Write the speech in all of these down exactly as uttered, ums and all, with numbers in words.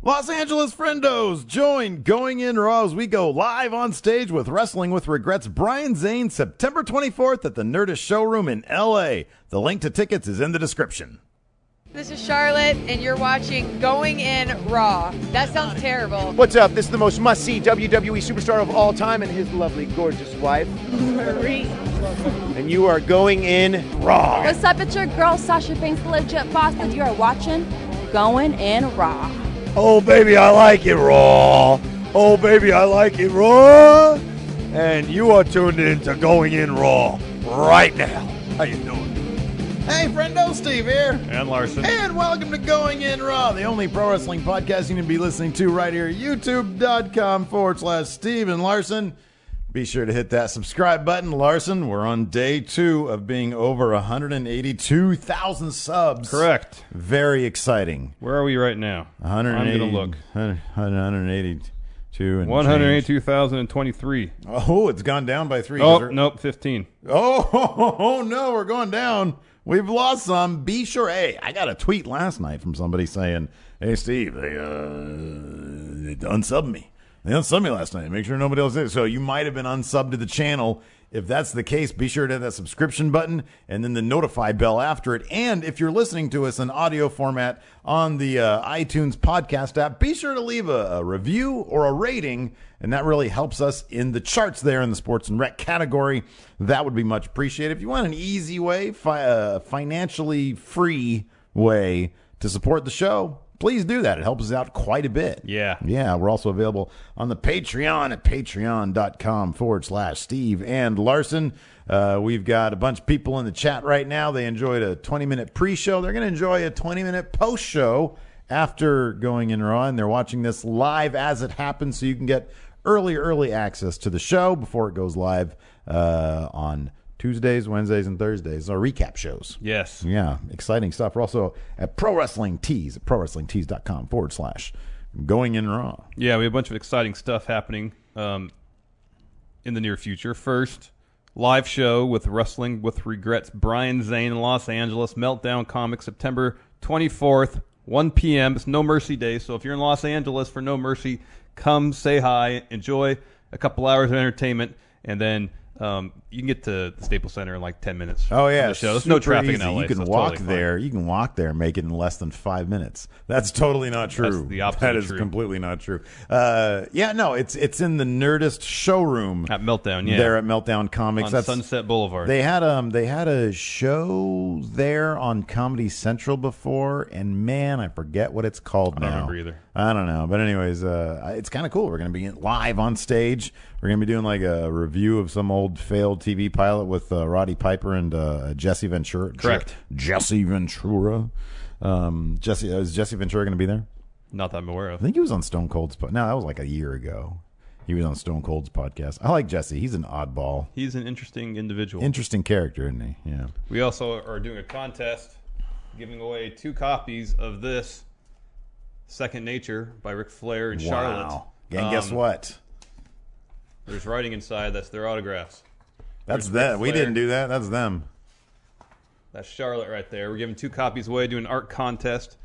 Los Angeles friendos, join Going In Raw as we go live on stage with Wrestling with Regrets Brian Zane September twenty-fourth at the Nerdist Showroom in L A. The link to tickets is in the description. This is Charlotte, and you're watching Going In Raw. That sounds terrible. What's up? This is the most must-see W W E superstar of all time and his lovely, gorgeous wife, Marie. And you are Going In Raw. What's up? It's your girl, Sasha Banks, Legit Boston. You are watching Going In Raw. Oh, baby, I like it raw. Oh, baby, I like it raw. And you are tuned in to Going In Raw right now. How you doing? Hey, friendo, Steve here. And Larson. And welcome to Going In Raw, the only pro wrestling podcast you need to be listening to right here at youtube.com forward slash Steve and Larson. Be sure to hit that subscribe button, Larson. We're on day two of being over one hundred eighty-two thousand subs. Correct. Very exciting. Where are we right now? one hundred eighty, I'm going to look. one hundred eighty-two and one hundred eighty-two thousand twenty-three. Oh, it's gone down by three. Oh, nope, fifteen. Oh, oh, oh, no, we're going down. We've lost some. Be sure. Hey, I got a tweet last night from somebody saying, hey, Steve, they, uh, they unsubbed me. They unsubbed me last night. Make sure nobody else did. So you might have been unsubbed to the channel. If that's the case, be sure to hit that subscription button and then the notify bell after it. And if you're listening to us in audio format on the uh, iTunes podcast app, be sure to leave a, a review or a rating. And that really helps us in the charts there in the sports and rec category. That would be much appreciated. If you want an easy way, fi- uh, financially free way to support the show, please do that. It helps us out quite a bit. Yeah. Yeah, we're also available on the Patreon at patreon.com forward slash Steve and Larson. Uh, we've got a bunch of people in the chat right now. They enjoyed a twenty-minute pre-show. They're going to enjoy a twenty-minute post-show after Going In Raw, and they're watching this live as it happens, so you can get early, early access to the show before it goes live uh, on Tuesdays, Wednesdays, and Thursdays, our recap shows. Yes. Yeah, exciting stuff. We're also at Pro Wrestling Tees at prowrestlingtees.com forward slash Going In Raw. Yeah, we have a bunch of exciting stuff happening um, in the near future. First, live show with Wrestling with Regrets Brian Zane in Los Angeles, Meltdown Comics, September twenty-fourth, one p.m. It's No Mercy Day, so if you're in Los Angeles for No Mercy, come say hi, enjoy a couple hours of entertainment, and then Um, you can get to the Staples Center in like ten minutes. Oh, yeah. The show. There's no traffic easy. in L A. You can so walk totally there. You can walk there and make it in less than five minutes. That's totally not true. That's the opposite That of is true. completely not true. Uh, yeah, no, it's it's in the Nerdist showroom At Meltdown, yeah. there at Meltdown Comics. On That's, Sunset Boulevard. They had um they had a show there on Comedy Central before, and man, I forget what it's called I now. don't remember either. I don't know, but anyways, uh, it's kind of cool. We're going to be live on stage. We're going to be doing like a review of some old failed T V pilot with uh, Roddy Piper and uh, Jesse Ventura. Correct. Je- Jesse Ventura. Um, Jesse is Jesse Ventura going to be there? Not that I'm aware of. I think he was on Stone Cold's. Po- no, that was like a year ago. He was on Stone Cold's podcast. I like Jesse. He's an oddball. He's an interesting individual. Interesting character, isn't he? Yeah. We also are doing a contest, giving away two copies of this Second Nature by Ric Flair and Charlotte. Wow. And guess Um, what? There's writing inside. That's their autographs. That's There's that. Ric We Flair. didn't do that. That's them. That's Charlotte right there. We're giving two copies away, doing an art contest.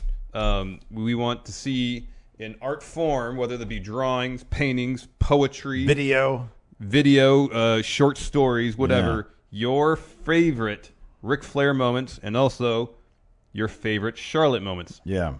Um, we want to see in art form, whether that be drawings, paintings, poetry, Video. video, uh, short stories, whatever, your favorite Ric Flair moments, and also your favorite Charlotte moments. Yeah.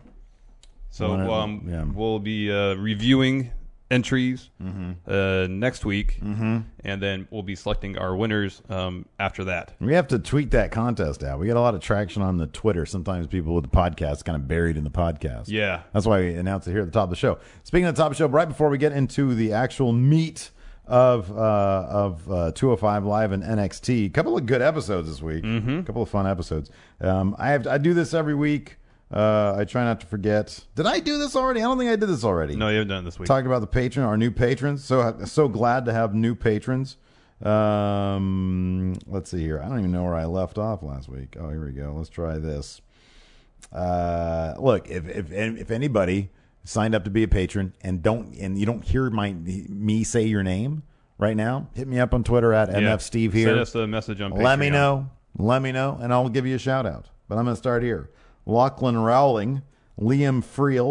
So Wanna- um, yeah. we'll be uh, reviewing entries Mm-hmm. uh, next week, mm-hmm. and then we'll be selecting our winners um, after that. We have to tweet that contest out. We get a lot of traction on the Twitter. Sometimes people with the podcast kind of buried in the podcast. Yeah. That's why we announce it here at the top of the show. Speaking of the top of the show, right before we get into the actual meat of uh, of uh, two oh five Live and N X T, a couple of good episodes this week. Mm-hmm. A couple of fun episodes. Um, I have I do this every week. Uh, I try not to forget. Did I do this already? I don't think I did this already. No, you haven't done it this week. Talking about the patron, our new patrons. So so glad to have new patrons. Um, let's see here. I don't even know where I left off last week. Oh, here we go. Let's try this. Uh, look, if if if anybody signed up to be a patron and don't and you don't hear my me say your name right now, hit me up on Twitter at Yeah. M F Steve here. Send us a message on Patreon. Let me know. Let me know, and I'll give you a shout out. But I'm going to start here. Lachlan Rowling, Liam Friel,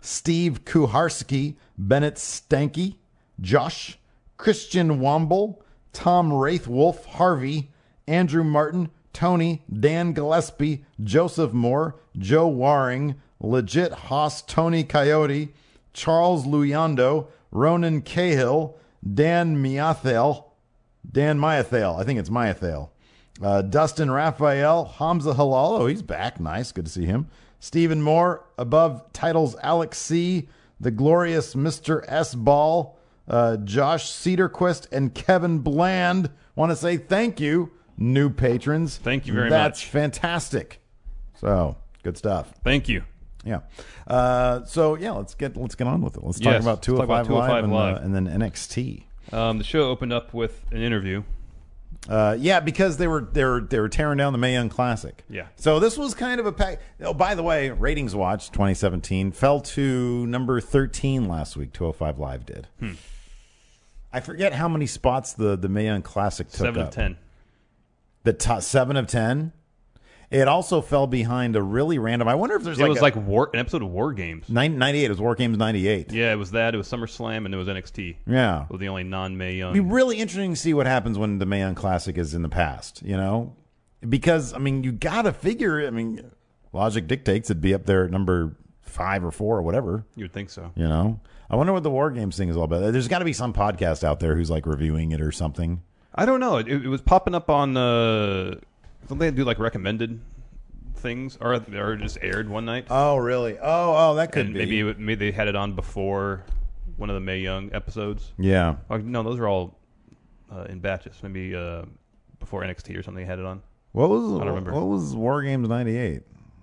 Steve Kuharski, Bennett Stanky, Josh, Christian Womble, Tom Wraithwolf, Harvey, Andrew Martin, Tony, Dan Gillespie, Joseph Moore, Joe Waring, Legit Haas, Tony Coyote, Charles Luyando, Ronan Cahill, Dan Miathel, Dan Myathale, I think it's Myathale, uh, Dustin Raphael, Hamza Halal, oh, he's back, nice, good to see him, Stephen Moore, above titles Alex C., the glorious Mister S. Ball, uh, Josh Cedarquist, and Kevin Bland. Want to say thank you, new patrons. Thank you very That's much. fantastic. So, good stuff. Thank you. Yeah. Uh, so yeah, let's get let's get on with it. Let's talk Yes, about let's two talk oh about five Live, two oh five and, Live. Uh, and then N X T. Um, the show opened up with an interview. Uh, yeah, because they were they were they were tearing down the Mae Young Classic. Yeah. So this was kind of a pack. Oh, by the way, Ratings Watch twenty seventeen fell to number thirteen last week. two oh five Live did. Hmm. I forget how many spots the the Mae Young Classic took Seven up. of ten. The top seven of ten. It also fell behind a really random. I wonder if there's It like was a, like war, an episode of War Games. nine- ninety-eight. It was War Games ninety-eight. Yeah, it was that. It was SummerSlam, and it was N X T. Yeah. It was the only non-Mae Young. It'd be really interesting to see what happens when the Mae Young Classic is in the past, you know? Because, I mean, you got to figure, I mean, logic dictates it'd be up there at number five or four or whatever, You would think so. you know? I wonder what the War Games thing is all about. There's got to be some podcast out there who's, like, reviewing it or something. I don't know. It, it was popping up on. Uh, don't they do like recommended things, or or just aired one night? Oh, really? Oh, oh, that could and be. maybe it, maybe they had it on before one of the Mae Young episodes. Yeah. Oh, no, those are all uh, in batches. Maybe uh, before N X T or something they had it on. What was, I don't remember. What was War Games ninety-eight?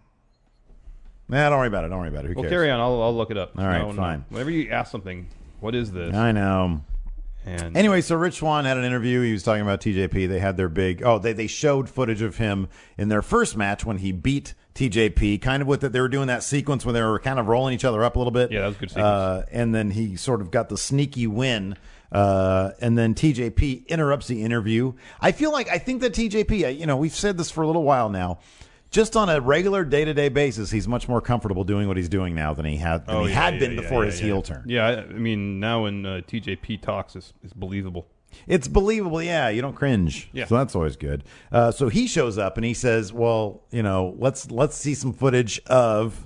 Nah, don't worry about it. Don't worry about it. Who Well, cares? carry on. I'll, I'll look it up. All right, No, no. fine. Whenever you ask something, what is this? I know. And Anyway, so Rich Swann had an interview. He was talking about T J P. They had their big. Oh, they they showed footage of him in their first match when he beat T J P. Kind of with it, they were doing that sequence where they were kind of rolling each other up a little bit. Yeah, that was a good sequence. Uh, and then he sort of got the sneaky win. Uh, and then T J P interrupts the interview. I feel like I think that T J P. You know, we've said this for a little while now. Just on a regular day to day basis, he's much more comfortable doing what he's doing now than he had than Oh, he yeah, had yeah, been yeah, before yeah, his yeah. heel turn. Yeah, I, I mean now when uh, T J P talks, it's, it's believable. It's believable, yeah. You don't cringe, Yeah. so that's always good. Uh, so he shows up and he says, "Well, you know, let's let's see some footage of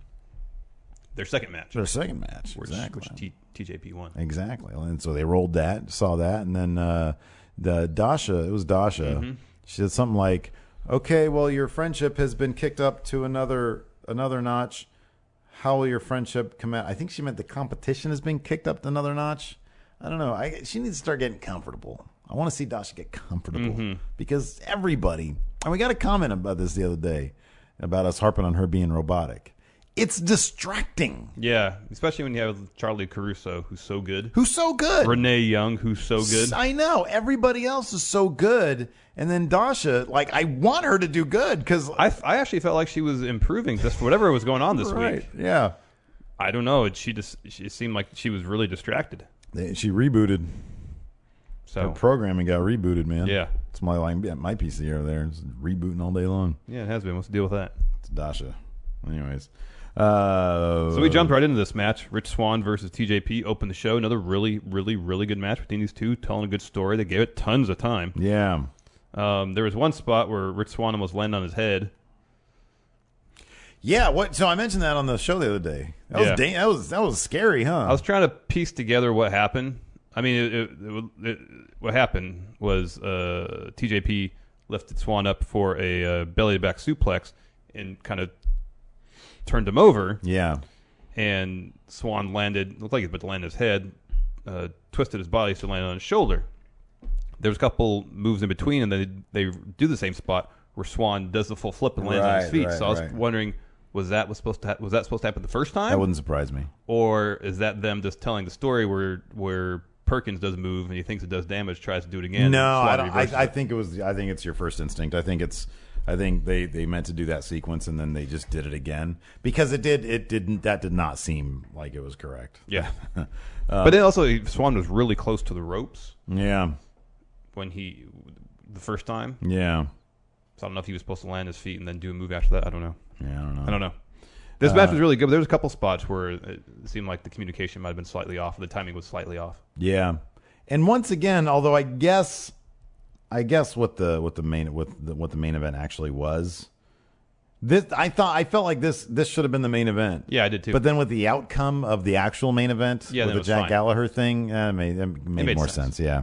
Their second match, their second match." which, exactly, which T, TJP won. exactly. And so they rolled that, saw that, and then uh, the Dasha, it was Dasha. Mm-hmm. She said something like, "Okay, well, your friendship has been kicked up to another another notch. How will your friendship come out?" I think she meant the competition has been kicked up to another notch. I don't know. I, she needs to start getting comfortable. I want to see Dasha get comfortable Mm-hmm. because everybody, and we got a comment about this the other day about us harping on her being robotic. It's distracting. Yeah, especially when you have Charlie Caruso, who's so good. Who's so good? Renee Young, who's so good. I know. Everybody else is so good. And then Dasha, like, I want her to do good because. I, I actually felt like she was improving just for whatever was going on this Right. week. Yeah. I don't know. It, she just she it seemed like she was really distracted. They, she rebooted. Her So programming got rebooted, man. Yeah. It's my, like, yeah, my P C over there. It's rebooting all day long. yeah, it has been. What's the deal with that? It's Dasha. Anyways. Uh, So we jumped right into this match. Rich Swann versus T J P opened the show. Another really, really, really good match between these two, telling a good story. They gave it tons of time. Yeah. Um, there was one spot where Rich Swann almost landed on his head. Yeah. What? So I mentioned that on the show the other day. That was Yeah. da- that was that was scary, huh? I was trying to piece together what happened. I mean, it, it, it, it, what happened was uh, T J P lifted Swann up for a uh, belly-to-back suplex and kind of turned him over. yeah. And Swann landed, looked like he was about to land his head, uh, twisted his body so it landed on his shoulder. There was a couple moves in between, and then they, they do the same spot where Swann does the full flip and lands on his Right, feet. right, so I was right. wondering, was that was supposed to ha- was that supposed to happen the first time? That wouldn't surprise me. Or is that them just telling the story where where Perkins does a move and he thinks it does damage, tries to do it again? No, and Swann I don't. reverses I, I it? think it was. I think it's your first instinct. I think it's. I think they, they meant to do that sequence and then they just did it again because it did. It didn't. That did not seem like it was correct. Yeah. But then also, Swann was really close to the ropes Yeah. when he the first time. Yeah. So I don't know if he was supposed to land his feet and then do a move after that. I don't know. Yeah. I don't know. I don't know. This match was really good, but there was a couple spots where it seemed like the communication might have been slightly off, or the timing was slightly off. Yeah, and once again, although I guess, I guess what the what the main what the, what the main event actually was, this I thought I felt like this this should have been the main event. Yeah, I did too. But then with the outcome of the actual main event, Yeah, with then the it was Jack fine. Gallagher thing, uh, it made, it made, made more sense. sense. Yeah.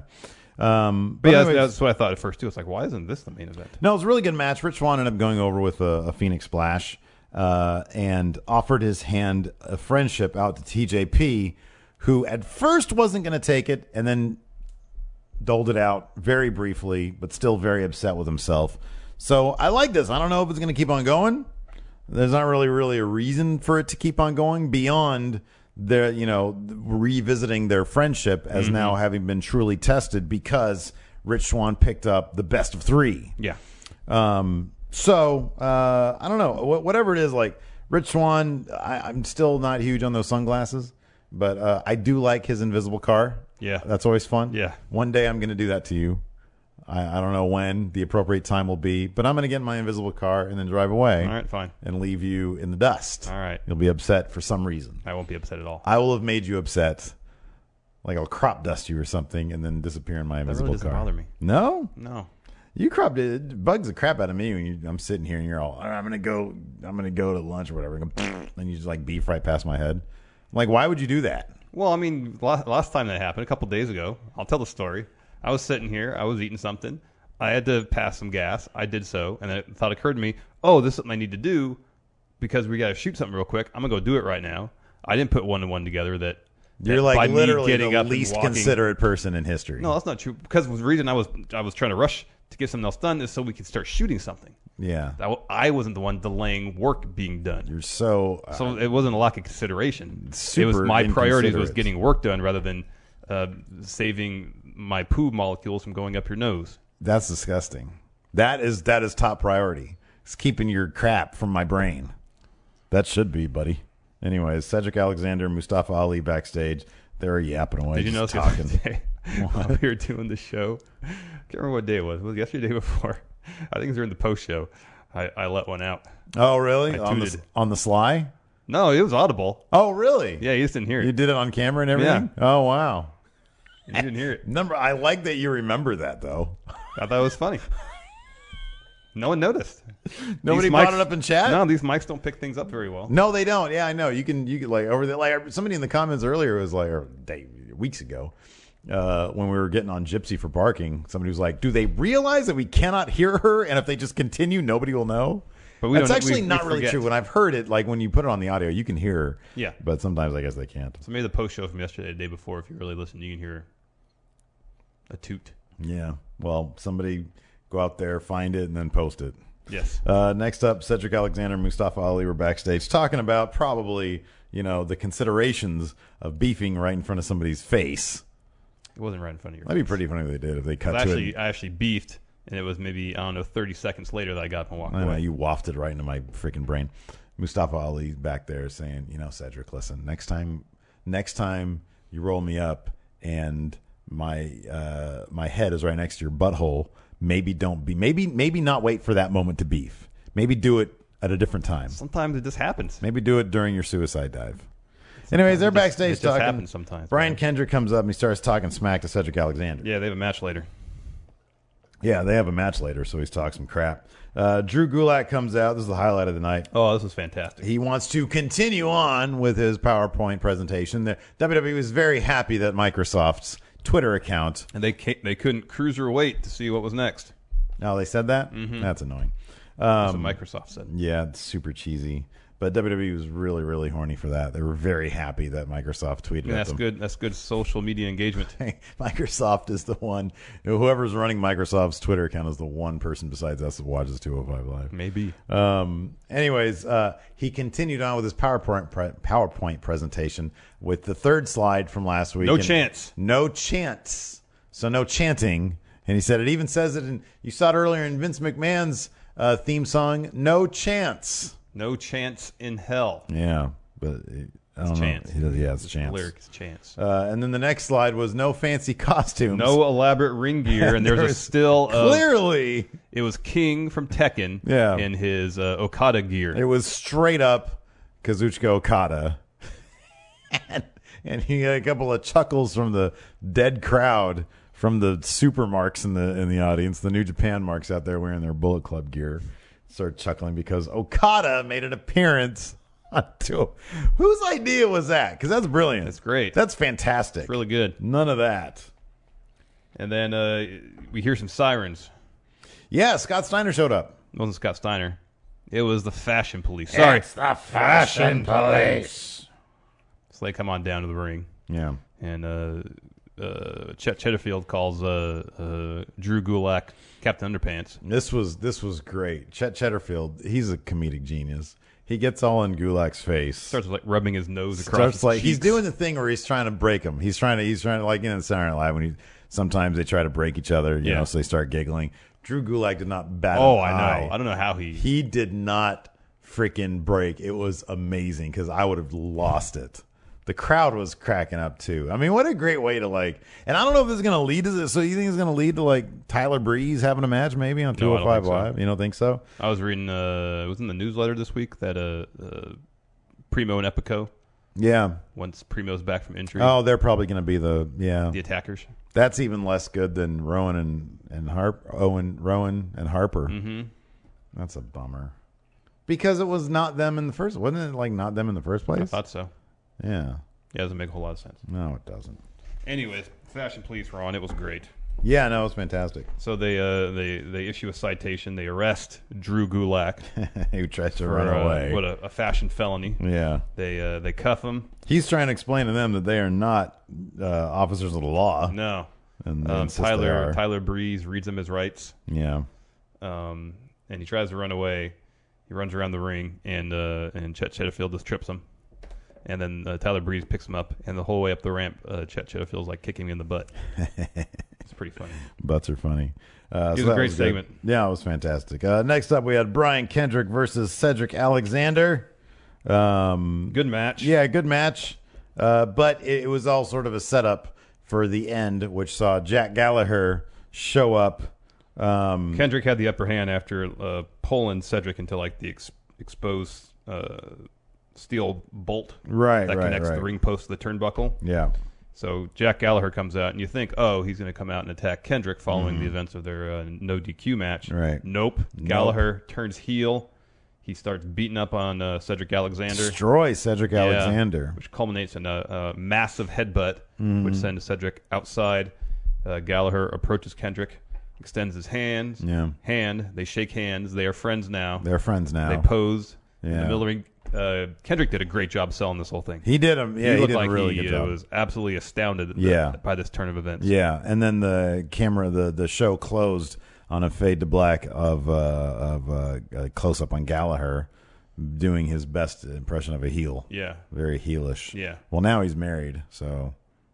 Um, But yeah, anyways- that's, that's what I thought at first too. It's like, why isn't this the main event? No, it was a really good match. Rich Swann ended up going over with a, a Phoenix Splash uh, and offered his hand of friendship out to T J P, who at first wasn't going to take it and then doled it out very briefly, but still very upset with himself. So I like this. I don't know if it's going to keep on going. There's not really, really a reason for it to keep on going beyond their, you know, revisiting their friendship as Mm-hmm. now having been truly tested because Rich Swann picked up the best of three. Yeah. Um, so, uh, I don't know. Wh- Whatever it is, like, Rich Swann, I, I'm still not huge on those sunglasses, but uh, I do like his invisible car. Yeah. That's always fun. Yeah. One day I'm going to do that to you. I, I don't know when the appropriate time will be, but I'm going to get in my invisible car and then drive away All right, fine. and leave you in the dust. All right. You'll be upset for some reason. I won't be upset at all. I will have made you upset. Like I'll crop dust you or something and then disappear in my That invisible really doesn't car. bother me. No? No. You cropped it. It bugs the crap out of me when you, I'm sitting here and you're all, "All right, I'm gonna go, I'm gonna go to lunch or whatever, and then you just like beef right past my head. I'm like, why would you do that? Well, I mean, last, last time that happened, a couple days ago, I'll tell the story. I was sitting here, I was eating something. I had to pass some gas. I did so, and it thought occurred to me, oh, this is something I need to do because we got to shoot something real quick. I'm gonna go do it right now. I didn't put one and one together. That You're that like by me literally getting the up and least walking- considerate person in history. No, that's not true. Because the reason I was I was trying to rush to get something else done is so we could start shooting something. Yeah, I, I wasn't the one delaying work being done. you're so. Uh, So it wasn't a lack of consideration. Super it was my priorities was inconsiderate. getting work done rather than uh, saving my poo molecules from going up your nose. that's disgusting. That is that is top priority. It's keeping your crap from my brain. That should be, buddy. Anyways, Cedric Alexander, Mustafa Ali backstage. They're yapping away. Did you just notice the talking. other day while we were doing the show? I can't remember what day it was. Was it yesterday, or the day before? I think it was during the post show. I, I let one out. Oh, really? I On the, tooted. on the sly? No, it was audible. Oh, really? Yeah, you just didn't hear You it. did it on camera and everything? Oh, wow. You didn't hear it. Number. I like that you remember that, though. I thought it was funny. No one noticed. Nobody These brought mics- it up in chat? No, these mics don't pick things up very well. No, they don't. Yeah, I know. You can, you can like over the like somebody in the comments earlier was like, or day, weeks ago, uh, when we were getting on Gypsy for barking, somebody was like, "Do they realize that we cannot hear her, and if they just continue, nobody will know?" But we That's don't- actually we- we not really forget. true. When I've heard it, like when you put it on the audio, you can hear her. Yeah. but sometimes I guess they can't. So maybe the post show from yesterday, the day before, if you really listen, you can hear a toot. Yeah. Well, somebody go out there, find it, and then post it. Yes. Uh, next up, Cedric Alexander and Mustafa Ali were backstage talking about probably, you know, the considerations of beefing right in front of somebody's face. It wasn't right in front of your That'd be face. pretty funny if they did, if they cut I to actually, it. I actually beefed, and it was maybe, I don't know, thirty seconds later that I got up and walked I know, away. you wafted right into my freaking brain. Mustafa Ali back there saying, you know, Cedric, listen, next time, next time you roll me up and my uh, my head is right next to your butthole, maybe don't be, maybe maybe not wait for that moment to beef. Maybe do it at a different time. Sometimes it just happens. Maybe do it during your suicide dive. Anyways, they're it just- backstage it just talking. happens sometimes, Brian man. Kendrick comes up and he starts talking smack to Cedric Alexander. Yeah, they have a match later. Yeah, they have a match later, so he's talking some crap. Uh, Drew Gulak comes out. This is the highlight of the night. Oh, this was fantastic. He wants to continue on with his PowerPoint presentation. The W W E was very happy that Microsoft's Twitter account. And they ca- they couldn't cruiserweight to see what was next. Oh, they said that? Mm-hmm. That's annoying. That's Um, what Microsoft said. Yeah, it's super cheesy. But W W E was really, really horny for that. They were very happy that Microsoft tweeted Yeah, at that's them. good. That's good social media engagement. Microsoft is the one. Whoever's running Microsoft's Twitter account is the one person besides us that watches two oh five Live. Maybe. Um, anyways, uh, he continued on with his PowerPoint pre- PowerPoint presentation with the third slide from last week. No And chance. No chance. So no chanting. And he said it even says it in. You saw it earlier in Vince McMahon's uh, theme song. No chance. No chance in hell. Yeah, but it, I don't know. Chance. He does, yeah, it's Just chance. the lyric is chance. Uh, and then the next slide was no fancy costumes. No elaborate ring gear, and there's There a was still of, clearly. it was King from Tekken Yeah. in his uh, Okada gear. It was straight up Kazuchika Okada. and, and you got a couple of chuckles from the dead crowd, from the super marks in the in the audience, the New Japan marks out there wearing their Bullet Club gear. Start chuckling because Okada made an appearance. To, whose idea was that? Because that's brilliant. That's great. That's fantastic. It's really good. None of that. And then uh, we hear some sirens. Yeah, Scott Steiner showed up. It wasn't Scott Steiner. It was the Fashion Police. Sorry. It's the Fashion Police. So they come on down to the ring. Yeah. And uh, uh, Chet Cheddarfield calls uh, uh, Drew Gulak Captain Underpants. This was this was great. Chet Cheddarfield, he's a comedic genius. He gets all in Gulak's face. Starts like rubbing his nose across Starts his like cheeks. he's doing the thing where he's trying to break him. He's trying to he's trying to like in Saturday Night Live when he sometimes they try to break each other, you Yeah. know, so they start giggling. Drew Gulak did not bat Oh, an I know. eye. I don't know how he... He did not freaking break. It was amazing because I would have lost it. The crowd was cracking up too. I mean, what a great way to like. And I don't know if this is going to lead to this. So you think it's going to lead to like Tyler Breeze having a match maybe on No, two I oh don't five think so. Live? You don't think so? I was reading, uh, it was in the newsletter this week that uh, uh, Primo and Epico, Yeah. once Primo's back from injury, Oh, they're probably going to be the yeah. the attackers. That's even less good than Rowan and and Harp Owen Rowan and Harper. Mm-hmm. That's a bummer. Because it was not them in the first. Wasn't it like not them in the first place? I thought so. Yeah. Yeah, it doesn't make a whole lot of sense. No, it doesn't. Anyways, Fashion Police were on. It was great. Yeah, no, it was fantastic. So they uh, they they issue a citation. They arrest Drew Gulak Who tries to for run uh, away? what a, a fashion felony. Yeah. They uh, they cuff him. He's trying to explain to them that they are not uh, officers of the law. No, And they um, insist they Tyler are. Tyler Breeze reads him his rights. Yeah. Um, and he tries to run away. He runs around the ring, and uh, and Chet Cheddarfield just trips him. And then uh, Tyler Breeze picks him up, and the whole way up the ramp, uh, Chet Cheddarfield's like kicking me in the butt. It's pretty funny. Butts are funny. Uh, It was that a great good. segment. Yeah, it was fantastic. Uh, next up, we had Brian Kendrick versus Cedric Alexander. Um, Good match. Yeah, good match. Uh, but it, it was all sort of a setup for the end, which saw Jack Gallagher show up. Um, Kendrick had the upper hand after uh, pulling Cedric into like the ex- exposed uh, steel bolt right, that right, connects right. the ring post to the turnbuckle. Yeah. So Jack Gallagher comes out, and you think, oh, he's going to come out and attack Kendrick following the events of their uh, no D Q match. Mm-hmm. Right. Nope. Nope. Gallagher turns heel. He starts beating up on uh, Cedric Alexander. Destroy Cedric Yeah, Alexander. which culminates in a, a massive headbutt, Mm-hmm. which sends Cedric outside. Uh, Gallagher approaches Kendrick, extends his hands. Yeah. Hand. They shake hands. They are friends now. They're friends now. They pose in Yeah. the middle of the ring. Uh, Kendrick did a great job selling this whole thing. He did him. Yeah, he he, looked did like a really he good uh, job. was absolutely astounded at Yeah. the, by this turn of events. Yeah, and then the camera, the the show closed on a fade to black of uh, of uh, a close up on Gallagher doing his best impression of a heel. Yeah. Very heelish. Yeah. Well, now he's married, so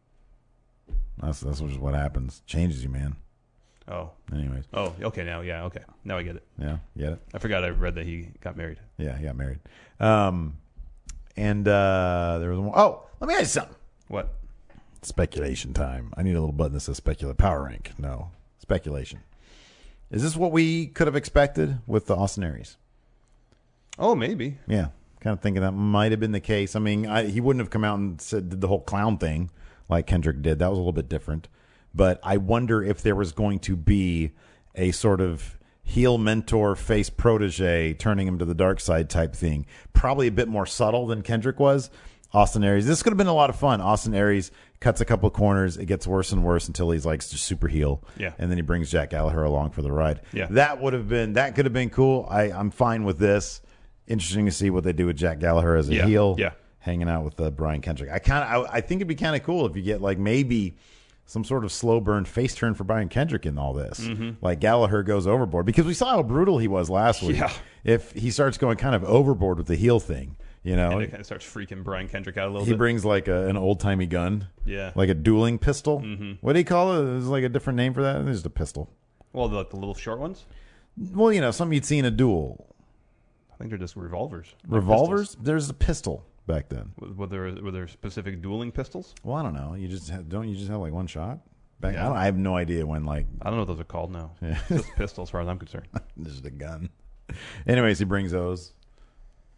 that's that's just what happens. Changes you, man. Oh. Anyways, Oh, okay, now, yeah, okay. Now I get it. yeah, get it. I forgot I read that he got married. Yeah, he got married. Um, and uh, there was one. Oh, let me ask you something. What? Speculation time. I need a little button that says speculate power rank. No, speculation. Is this what we could have expected with the Austin Aries? Oh, maybe. Yeah, kind of thinking that might have been the case. I mean, I, he wouldn't have come out and said did the whole clown thing like Kendrick did. That was a little bit different. But I wonder if there was going to be a sort of heel mentor, face protege, turning him to the dark side type thing. Probably a bit more subtle than Kendrick was. Austin Aries. This could have been a lot of fun. Austin Aries cuts a couple of corners. It gets worse and worse until he's like just super heel. Yeah. And then he brings Jack Gallagher along for the ride. Yeah. That would have been, that could have been cool. I, I'm fine with this. Interesting to see what they do with Jack Gallagher as a Yeah. heel. Yeah. Hanging out with uh, Brian Kendrick. I kind of, I, I think it'd be kind of cool if you get like maybe some sort of slow burn face turn for Brian Kendrick in all this. Mm-hmm. Like Gallagher goes overboard because we saw how brutal he was last week. Yeah. If he starts going kind of overboard with the heel thing, you know, And it kind of starts freaking Brian Kendrick out a little he bit. brings like a, an old timey gun. Yeah. Like a dueling pistol. Mm-hmm. What do you call it? There's like a different name for that. It's just a pistol. Well, the, like the little short ones? Well, you know, something you'd see in a duel. I think they're just revolvers. Like Revolvers? pistols. There's a pistol back then. Were were there, were there specific dueling pistols? Well, I don't know. You just have, don't you just have like one shot? Back, Yeah. I, don't, I have no idea when like I don't know what those are called now. Yeah. Just pistols, as far as I'm concerned. this is a gun. Anyways, he brings those.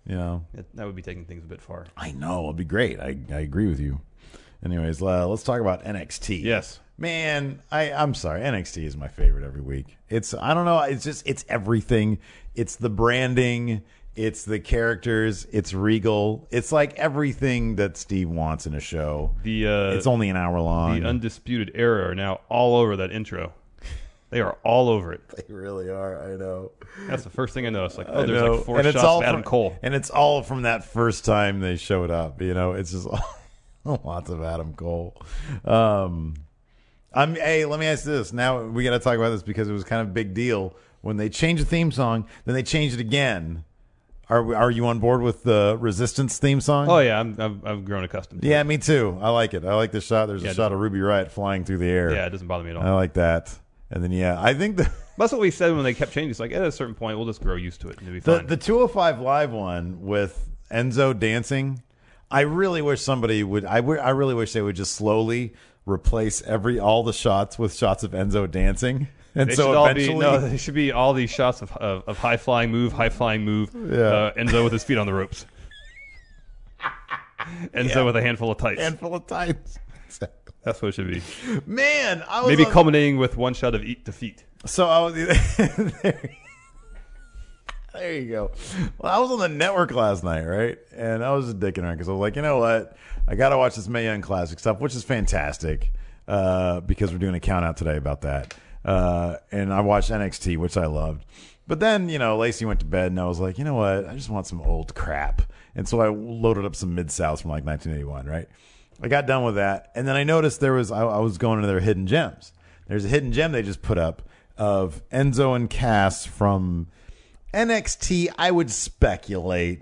You know, It, that would be taking things a bit far. I know it'd be great. I I agree with you. Anyways, uh, let's talk about N X T. Yes. Man, I, I'm sorry. N X T is my favorite every week. It's, I don't know. It's just, it's everything. It's the branding. It's the characters. It's Regal. It's like everything that Steve wants in a show. The uh, It's only an hour long. the Undisputed Era are now all over that intro. They are all over it. They really are. I know. That's the first thing I noticed. Like, I oh, there's know. like four And it's shots all of Adam from, Cole. And it's all from that first time they showed up. You know, it's just lots of Adam Cole. Um, I'm. Hey, let me ask you this. Now we got to talk about this because it was kind of a big deal when they changed the theme song. Then they changed it again. Are are you on board with the Resistance theme song? Oh yeah, I'm, I've, I've grown accustomed to Yeah, it. me too. I like it. I like the shot. There's Yeah, a it shot of Ruby Riott flying through the air. Yeah, it doesn't bother me at all. I like that. And then yeah, I think the That's what we said when they kept changing. It's like at a certain point, we'll just grow used to it and it'll be the, fine. the two oh five Live one with Enzo dancing. I really wish somebody would. I, w- I really wish they would just slowly replace every all the shots with shots of Enzo dancing. And They so should all eventually, be no. They should be all these shots of of, of high flying move, high flying move. Yeah. Uh, Enzo with his feet on the ropes. Enzo Yeah. with a handful of tights. handful of times. That's what it should be. Man, I was Maybe on- culminating with one shot of eat to feet. So I was there, there you go. Well, I was on the network last night, right? And I was just dicking around because I was like, you know what? I got to watch this Mae Young Classic stuff, which is fantastic uh, because we're doing a count out today about that. Uh, and I watched N X T, which I loved. But then, you know, Lacey went to bed, and I was like, you know what? I just want some old crap. And so I loaded up some Mid-Souths from like nineteen eighty-one, right? I got done with that, and then I noticed there was I, I was going into their hidden gems. There's a hidden gem they just put up of Enzo and Cass from N X T. I would speculate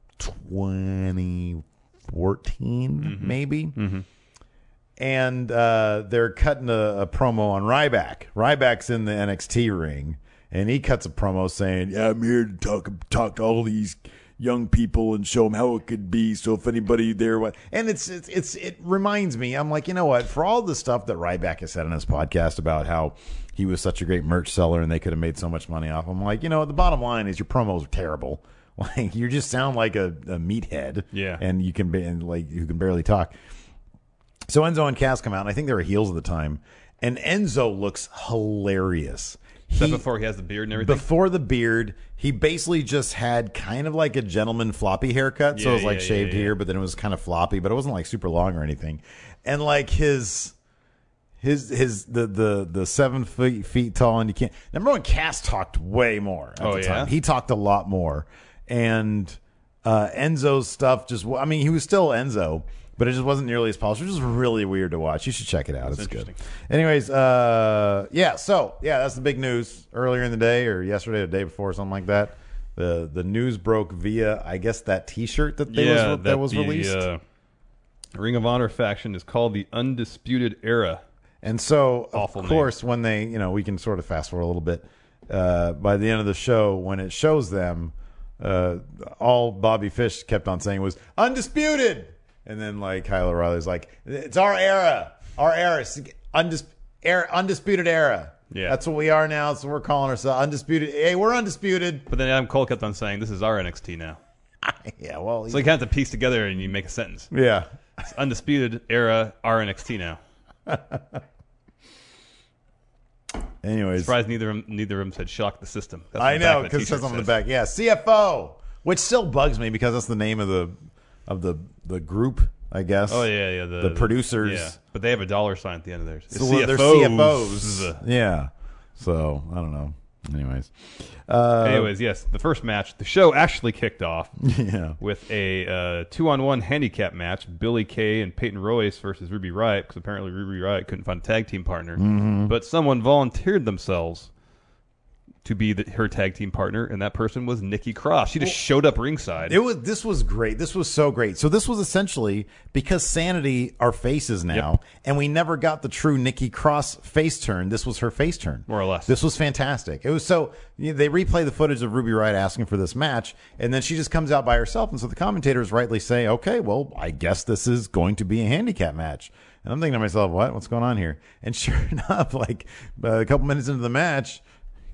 twenty fourteen, Mm-hmm. maybe. Mm-hmm. And uh, they're cutting a, a promo on Ryback. Ryback's in the N X T ring, and he cuts a promo saying, "Yeah, I'm here to talk talk to all these young people and show them how it could be. So if anybody there, what?" And it's it's it's it reminds me. I'm like, you know what? For all the stuff that Ryback has said on his podcast about how he was such a great merch seller and they could have made so much money off him, I'm like, you know, the bottom line is your promos are terrible. Like you just sound like a, a meathead. Yeah. And you can be and like you can barely talk. So Enzo and Cass come out, and I think they were heels at the time. And Enzo looks hilarious. Is that He- before he has the beard and everything? Before the beard, he basically just had kind of like a gentleman floppy haircut. So Yeah, it was like yeah, shaved yeah, yeah. here, but then it was kind of floppy, but it wasn't like super long or anything. And like his his his the the the seven feet feet tall, and you can't. Number one, Cass talked way more at Oh, the yeah? time. He talked a lot more, and uh, Enzo's stuff just. I mean, he was still Enzo. But it just wasn't nearly as polished. It was just really weird to watch. You should check it out. That's it's good. interesting. Anyways, uh, yeah. So yeah, that's the big news earlier in the day, or yesterday, or the day before, something like that. The the news broke via, I guess, that T-shirt that they yeah, was, that, was the, released. Uh, Ring of Honor faction is called the Undisputed Era. And so, Awful of name. course, when they, you know, we can sort of fast forward a little bit. Uh, by the end of the show, when it shows them, uh, all Bobby Fish kept on saying was undisputed. And then, like, Kyle O'Reilly's like, it's our era. Our era. It's Undis- era. Undisputed era. Yeah. That's what we are now. So we're calling ourselves undisputed. Hey, we're undisputed. But then Adam Cole kept on saying, this is our N X T now. Yeah, well, So you kind of have to piece together and you make a sentence. yeah. It's Undisputed Era, our N X T now. Anyways. Surprised neither of them, neither of them said shock the system. That's what I the back know, of the because it says t-shirt on the says. back. Yeah, C F O, which still bugs me because that's the name of the of the the group, I guess. Oh, yeah, yeah. The, The producers. Yeah, but they have a dollar sign at the end of theirs. It's So they're C C F F Os. Os. Yeah. So, I don't know. Anyways. Uh, Anyways, yes, the first match, the show actually kicked off yeah. with a uh, two-on-one handicap match, Billy Kay and Peyton Royce versus Ruby Riott, because apparently Ruby Riott couldn't find a tag team partner. Mm-hmm. But someone volunteered themselves to be the, her tag team partner, and that person was Nikki Cross. She just showed up ringside. It was. This was great. This was so great. So this was essentially because Sanity are faces now, Yep. and we never got the true Nikki Cross face turn. This was her face turn, More or less. This was fantastic. It was so you know, they replay the footage of Ruby Riott asking for this match, and then she just comes out by herself, and so the commentators rightly say, "Okay, well, I guess this is going to be a handicap match." And I'm thinking to myself, "What? What's going on here?" And sure enough, like uh, a couple minutes into the match,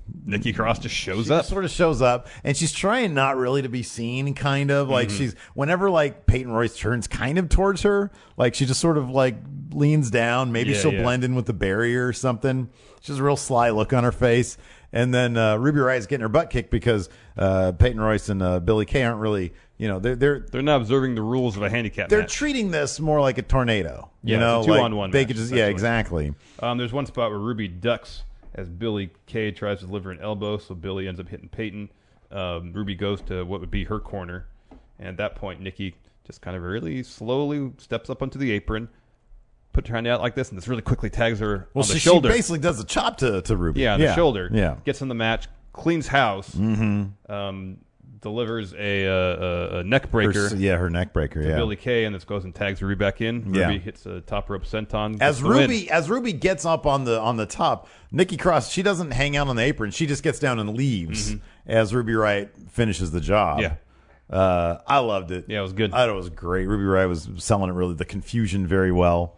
Nikki Cross just shows she up. just sort of shows up, and she's trying not really to be seen, kind of like Mm-hmm. she's whenever like Peyton Royce turns kind of towards her, like she just sort of like leans down. Maybe Yeah, she'll yeah. blend in with the barrier or something. She has a real sly look on her face. And then uh, Ruby Riot's getting her butt kicked because uh, Peyton Royce and uh, Billie Kay aren't really, you know, they're they're They're not observing the rules of a handicap they're match. treating this more like a tornado. You Yeah, know, it's a like two-on-one they match, could just yeah, essentially. exactly. Um, there's one spot where Ruby ducks as Billie Kay tries to deliver an elbow, so Billie ends up hitting Peyton. Um, Ruby goes to what would be her corner, and at that point, Nikki just kind of really slowly steps up onto the apron, put her hand out like this, and this really quickly tags her Well, on the she, shoulder. she basically does a chop to to Ruby. yeah, on the shoulder. Yeah. Gets in the match, cleans house, mm-hmm. um, delivers a, a, a, a neck Her, breaker. yeah, her neck breaker. to Yeah. Billie Kay, and this goes and tags Ruby back in. Yeah. Ruby hits a top rope senton. As gets the win. Ruby as Ruby gets up on the on the top, Nikki Cross, she doesn't hang out on the apron. She just gets down and leaves as Ruby Riot finishes the job. Yeah. Uh, I loved it. Yeah, it was good. I thought it was great. Ruby Riot was selling it really the confusion very well.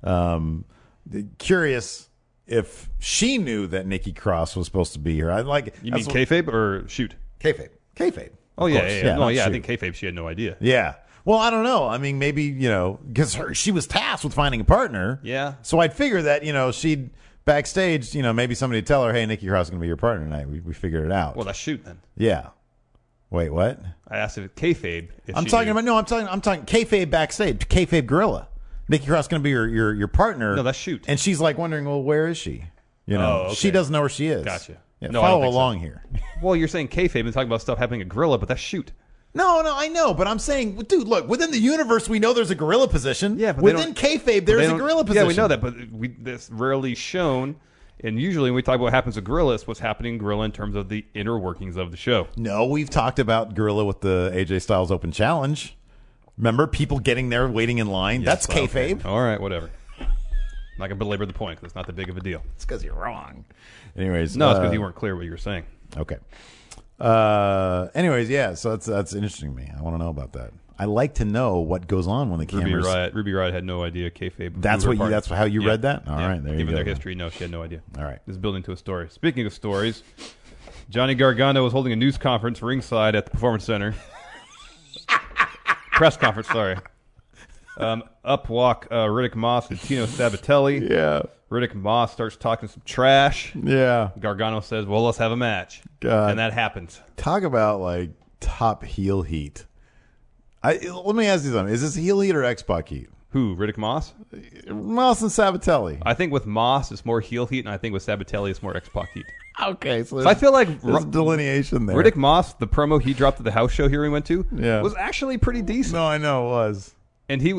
Um, the- curious if she knew that Nikki Cross was supposed to be here. I like You mean that's what- kayfabe or shoot? kayfabe. Kayfabe. Oh of yeah, course. yeah, yeah. No, not yeah. I shoot. think kayfabe. She had no idea. Yeah. Well, I don't know. I mean, maybe, you know, because she was tasked with finding a partner. Yeah. So I'd figure that, you know, she'd backstage, you know, maybe somebody would tell her, hey, Nikki Cross is going to be your partner tonight. We, we figured it out. Well, that's shoot then. yeah. Wait, what? I asked if it kayfabe. If I'm she talking knew. about, no, I'm talking, I'm talking kayfabe backstage, kayfabe gorilla. Nikki Cross is going to be your, your, your partner. No, that's shoot. And she's like wondering, well, where is she? You know, Oh, okay. she doesn't know where she is. Gotcha. Yeah, No, I don't follow think so. along here. Well, you're saying kayfabe and talking about stuff happening at Gorilla, but that's shoot. No, no, I know, but I'm saying, dude, look, within the universe, we know there's a gorilla position. Yeah, but they within don't- kayfabe, They there's a don't- gorilla position. Yeah, we know that, but we that's rarely shown. And usually, when we talk about what happens at Gorilla, it's what's happening in Gorilla in terms of the inner workings of the show. No, we've talked about gorilla with the A J Styles Open Challenge. Remember, people getting there, waiting in line. That's Okay. kayfabe. All right, whatever. I'm not gonna belabor the point because it's not that big of a deal. It's because you're wrong. Anyways, No, it's uh, because you weren't clear what you were saying. Okay. Uh, anyways, yeah. So that's that's interesting to me. I want to know about that. I like to know what goes on when the Ruby cameras. Riot, Ruby Riot had no idea kayfabe. That's blew her what you- apart. that's how you Yeah. read that? All Yeah. right, there you Given go. their history, no, she had no idea. All right. This is building to a story. Speaking of stories, Johnny Gargano was holding a news conference ringside at the Performance Center. Press conference, sorry. Um, up walk uh, Riddick Moss and Tino Sabatelli. Yeah. Riddick Moss starts talking some trash. Yeah. Gargano says, well, let's have a match. God. And that happens. Talk about like top heel heat. I let me ask you something: is this heel heat or X-Pac heat? Who, Riddick Moss? Moss and Sabatelli. I think with Moss, it's more heel heat, and I think with Sabatelli, it's more X-Pac heat. Okay, so, So I feel like there's Ru- delineation there. Riddick Moss, the promo he dropped at the house show here we went to, Yeah. was actually pretty decent. No, I know it was. And he,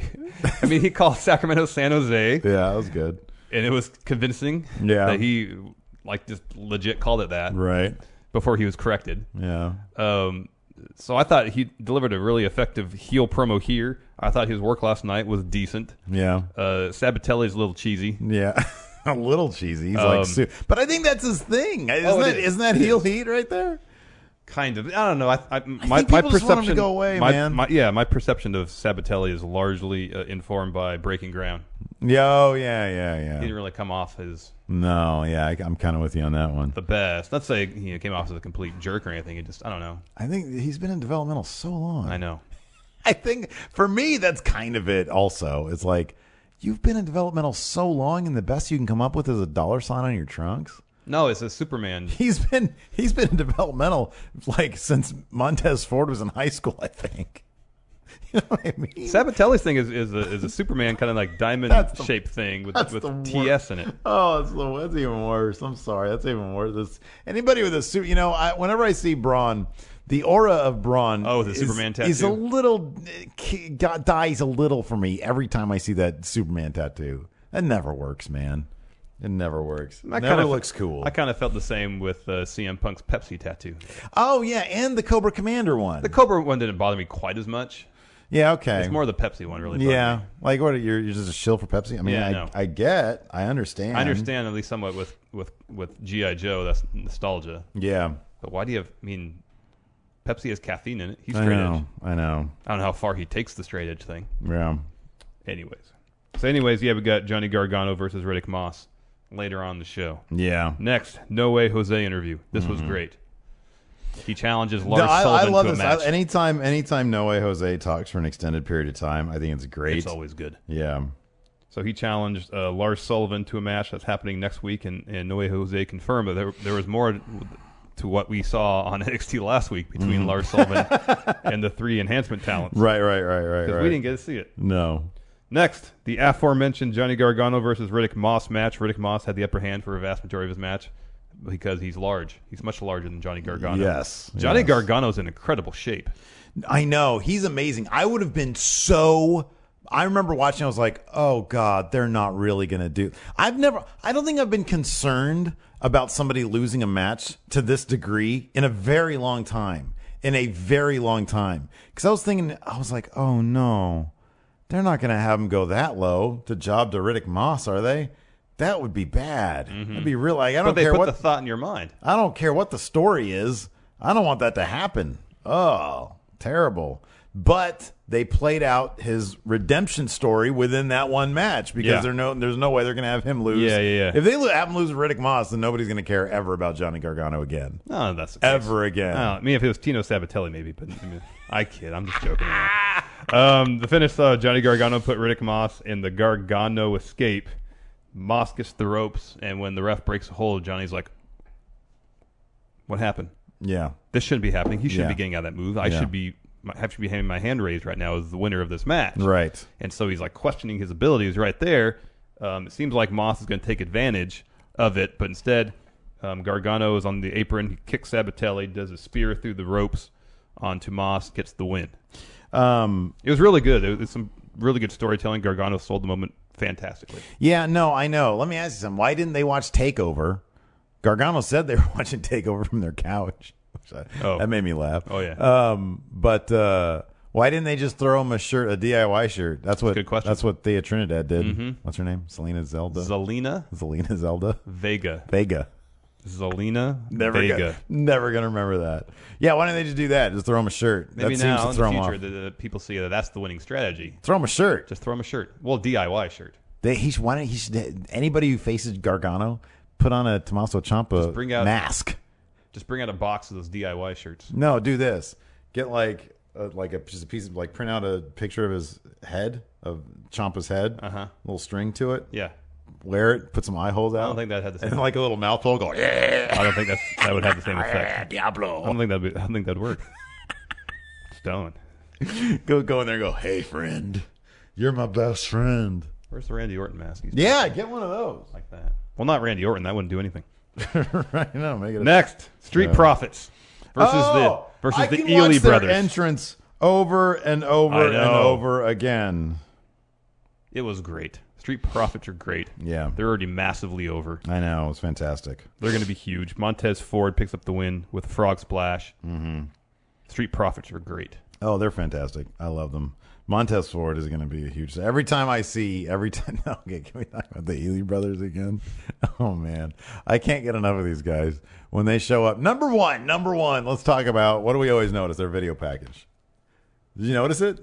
I mean, he called Sacramento San Jose, Yeah, that was good. and it was convincing Yeah. that he, like, just legit called it that Right. before he was corrected. Yeah. Um, so I thought he delivered a really effective heel promo here. I thought his work last night was decent. Yeah. Uh, Sabatelli's a little cheesy. Yeah. A little cheesy. He's Um, like, su- but I think that's his thing. Isn't Oh, it that is. isn't that It heel is. heat right there? Kind of. I don't know. I, I, my, think my people just perception want him to go away, my, man. My, yeah, my perception of Sabatelli is largely uh, informed by Breaking Ground. Yeah. Oh, yeah, yeah, He yeah. didn't really come off as No, yeah, I, I'm kind of with you on that one. the best. Not say he came off as a complete jerk or anything. He just, I don't know. I think he's been in developmental so long. I know. I think for me, that's kind of it. Also, it's like you've been in developmental so long, and the best you can come up with is a dollar sign on your trunks. No, it's a Superman. He's been he's been in developmental like since Montez Ford was in high school, I think. You know what I mean? Sabatelli's thing is is a, is a Superman kind of like diamond That's the- shaped thing with that's with the T S in it. Oh, that's, the, that's even worse. I'm sorry. That's even worse. This, anybody with a suit, you know, I, whenever I see Braun, the aura of Braun Oh, the is, Superman is a tattoo. little, got, dies a little for me every time I see that Superman tattoo. That never works, man. It never works. I never kinda- looks cool. I kind of felt the same with uh, C M Punk's Pepsi tattoo. Oh, yeah, and the Cobra Commander one. The Cobra one didn't bother me quite as much. yeah, okay. It's more the Pepsi one really. bothered yeah. me. Like, what, you're, you're just a shill for Pepsi? I mean, Yeah, I, no. I get, I understand. I understand at least somewhat with with with G I Joe. That's nostalgia. Yeah. But why do you have? I mean, Pepsi has caffeine in it. He's I straight know. edge. I know. I don't know how far he takes the straight edge thing. Yeah. Anyways, so anyways, yeah, we got Johnny Gargano versus Riddick Moss. later on in the show. Yeah. Next, No Way Jose interview. This was great. He challenges Lars No, I, Sullivan I love to a this. match. I, anytime, anytime No Way Jose talks for an extended period of time, I think it's great. It's always good. Yeah. So he challenged uh, Lars Sullivan to a match that's happening next week, and, and No Way Jose confirmed that there, there was more to what we saw on N X T last week between Mm. Lars Sullivan and the three enhancement talents. Right, right, right, right, Because right. we didn't get to see it. No. Next, the aforementioned Johnny Gargano versus Riddick Moss match. Riddick Moss had the upper hand for a vast majority of his match because he's large. He's much larger than Johnny Gargano. Yes. Johnny yes. Gargano's in incredible shape. I know. He's amazing. I would have been so... I remember watching, I was like, oh, God, they're not really going to do... I've never... I don't think I've been concerned about somebody losing a match to this degree in a very long time. In a very long time. Because I was thinking... I was like, oh, no. They're not going to have him go that low to job to Riddick Moss, are they? That would be bad. That'd be real. Like, I But don't they care put what... the thought in your mind. I don't care what the story is. I don't want that to happen. Oh, terrible. But they played out his redemption story within that one match because Yeah. there no, there's no way they're going to have him lose. Yeah, yeah, yeah. If they lo- have him lose Riddick Moss, then nobody's going to care ever about Johnny Gargano again. No, that's the case. Ever again. Oh, I mean, if it was Tino Sabatelli, maybe, but I, mean, I kid. I'm just joking. um, the finish saw Johnny Gargano put Riddick Moss in the Gargano escape. Moss gets the ropes, and when the ref breaks a hold, Johnny's like, "What happened? Yeah. This shouldn't be happening. He shouldn't Yeah. be getting out of that move. I Yeah. should be have to be having my hand raised right now as the winner of this match." Right. And so he's like questioning his abilities right there. Um, it seems like Moss is going to take advantage of it, but instead, um, Gargano is on the apron, he kicks Sabatelli, does a spear through the ropes onto Moss, gets the win. Um, It was really good. It was some really good storytelling. Gargano sold the moment fantastically. yeah, no, I know. Let me ask you something. Why didn't they watch Takeover? Gargano said they were watching Takeover from their couch. Which I, Oh. That made me laugh. Oh, yeah. Um, but uh, why didn't they just throw him a shirt, a D I Y shirt? That's what. Good question. That's what Thea Trinidad did. Mm-hmm. What's her name? Selena Zelda. Zelina Zelina Zelda. Vega. Vega. Zelina Never Vega. Gonna, never gonna remember that. Yeah, why didn't they just do that? Just throw him a shirt. Maybe that now seems to in throw the him future, off. the, the people see that that's the winning strategy. Throw him a shirt. Just throw him a shirt. Well, D I Y shirt. They, he should, why don't he should, anybody who faces Gargano put on a Tommaso Ciampa bring out- mask. Just bring out a box of those D I Y shirts. No, do this. Get like a, like a just a piece of like print out a picture of his head of Ciampa's head, Uh-huh. little string to it. Yeah. Wear it. Put some eye holes out. I don't think that had the same. and like a little mouth hole. Go yeah, I don't think that's that would have the same effect. Diablo. I don't think that would. I don't think that'd work. Stone. Go go in there. and Go hey friend, you're my best friend. Where's the Randy Orton mask? He's Yeah, get one of those. like that. Well, not Randy Orton. That wouldn't do anything. Right now, make it. A, Next, Street Yeah. Profits versus oh, the versus I the can Ely watch their brothers. entrance over and over I and know. over again. It was great. Street Profits are great. Yeah. They're already massively over. I know, it was fantastic. They're going to be huge. Montez Ford picks up the win with a frog splash. Mm-hmm. Street Profits are great. Oh, they're fantastic. I love them. Montez Ford is going to be a huge. Every time I see, every time. No, okay, can we talk about the Ely brothers again? Oh man, I can't get enough of these guys when they show up. Number one, number one. Let's talk about what do we always notice? Their video package. Did you notice it?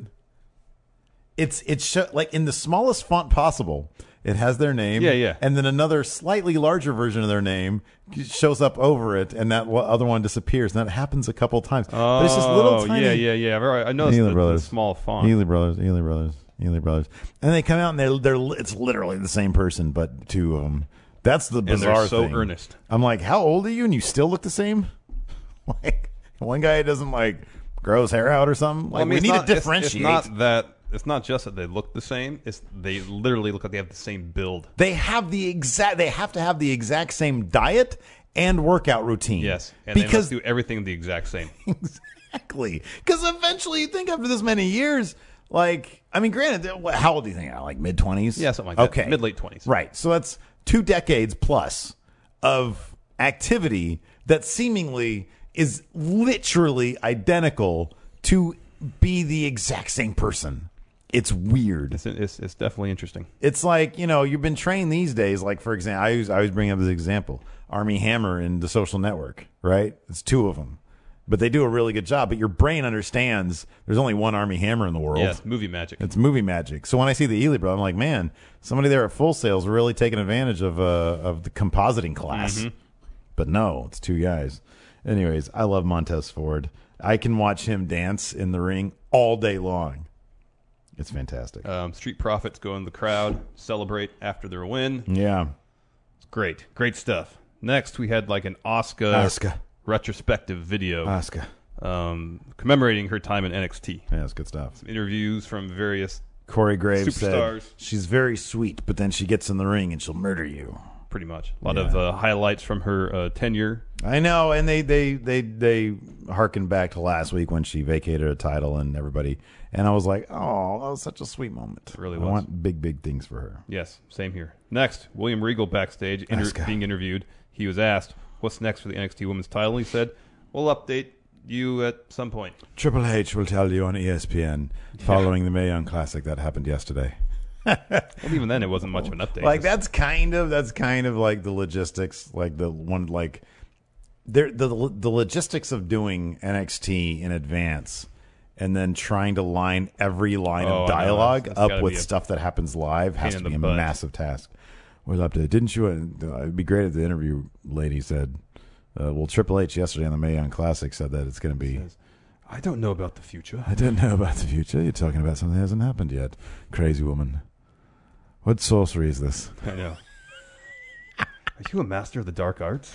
It's it's sh- like in the smallest font possible. It has their name. Yeah, yeah. And then another slightly larger version of their name shows up over it, and that one- other one disappears. And that happens a couple times. Oh, but it's just little tiny. yeah, yeah, yeah. Right. I noticed Ely the, the brothers. small font. Ely brothers, Ely brothers, Ely brothers, and they come out and they're they're it's literally the same person, but two of them. That's the And they're bizarre so thing. earnest. I'm like, how old are you, and you still look the same? Like one guy doesn't like grow his hair out or something. Like Well, I mean, we it's need not, to it's- differentiate. It's, not that. It's not just that they look the same. It's they literally look like they have the same build. They have the exact. They have to have the exact same diet and workout routine. Yes, and they because must do everything the exact same. exactly. Because eventually, you think after this many years, like I mean, granted, what- how old do you think? Like mid twenties? Yeah, something like that. Okay, Mid late twenties. Right. So that's two decades plus of activity that seemingly is literally identical to be the exact same person. It's weird. It's, it's it's definitely interesting. It's like, you know, you've been trained these days. Like, for example, I always, I always bring up this example. Army Hammer in The Social Network, right? It's two of them. but they do a really good job. But your brain understands there's only one Army Hammer in the world. Yes, movie magic. It's movie magic. So when I see the Ely Bro, I'm like, man, somebody there at Full Sail is really taking advantage of uh, of the compositing class. Mm-hmm. But no, it's two guys. Anyways, I love Montez Ford. I can watch him dance in the ring all day long. It's fantastic. Um, Street Profits go in the crowd, celebrate after their win. Yeah. Great. Great stuff. Next, we had like an Oscar, Asuka. retrospective video Asuka. um, commemorating her time in N X T. Yeah, it's good stuff. Interviews from various Corey Graves superstars. said, she's very sweet, but then she gets in the ring and she'll murder you. Pretty much. A lot Yeah. of uh, highlights from her uh, tenure. I know, and they, they, they, they harkened back to last week when she vacated a title and everybody, and I was like, oh, that was such a sweet moment. It really I was. want big, big things for her. Yes, same here. Next, William Regal backstage, inter- Asuka. being interviewed. He was asked, what's next for the N X T Women's title? He said, we'll update you at some point. Triple H will tell you on E S P N following the Mae Young Classic that happened yesterday. Well, even then, it wasn't much of an update. Like that's kind of that's kind of like the logistics, like the one like there the the logistics of doing N X T in advance and then trying to line every line Oh, I know. of dialogue That's- that's up gotta with be a stuff that happens live has pain to in be a the butt. massive task. We'll update. Didn't you? Uh, it'd be great if the interview lady said, uh, "Well, Triple H yesterday on the Mae Young Classic said that it's going to be." I don't know about the future. I don't know about the future. You're talking about something that hasn't happened yet. Crazy woman. What sorcery is this? I know. Are you a master of the dark arts?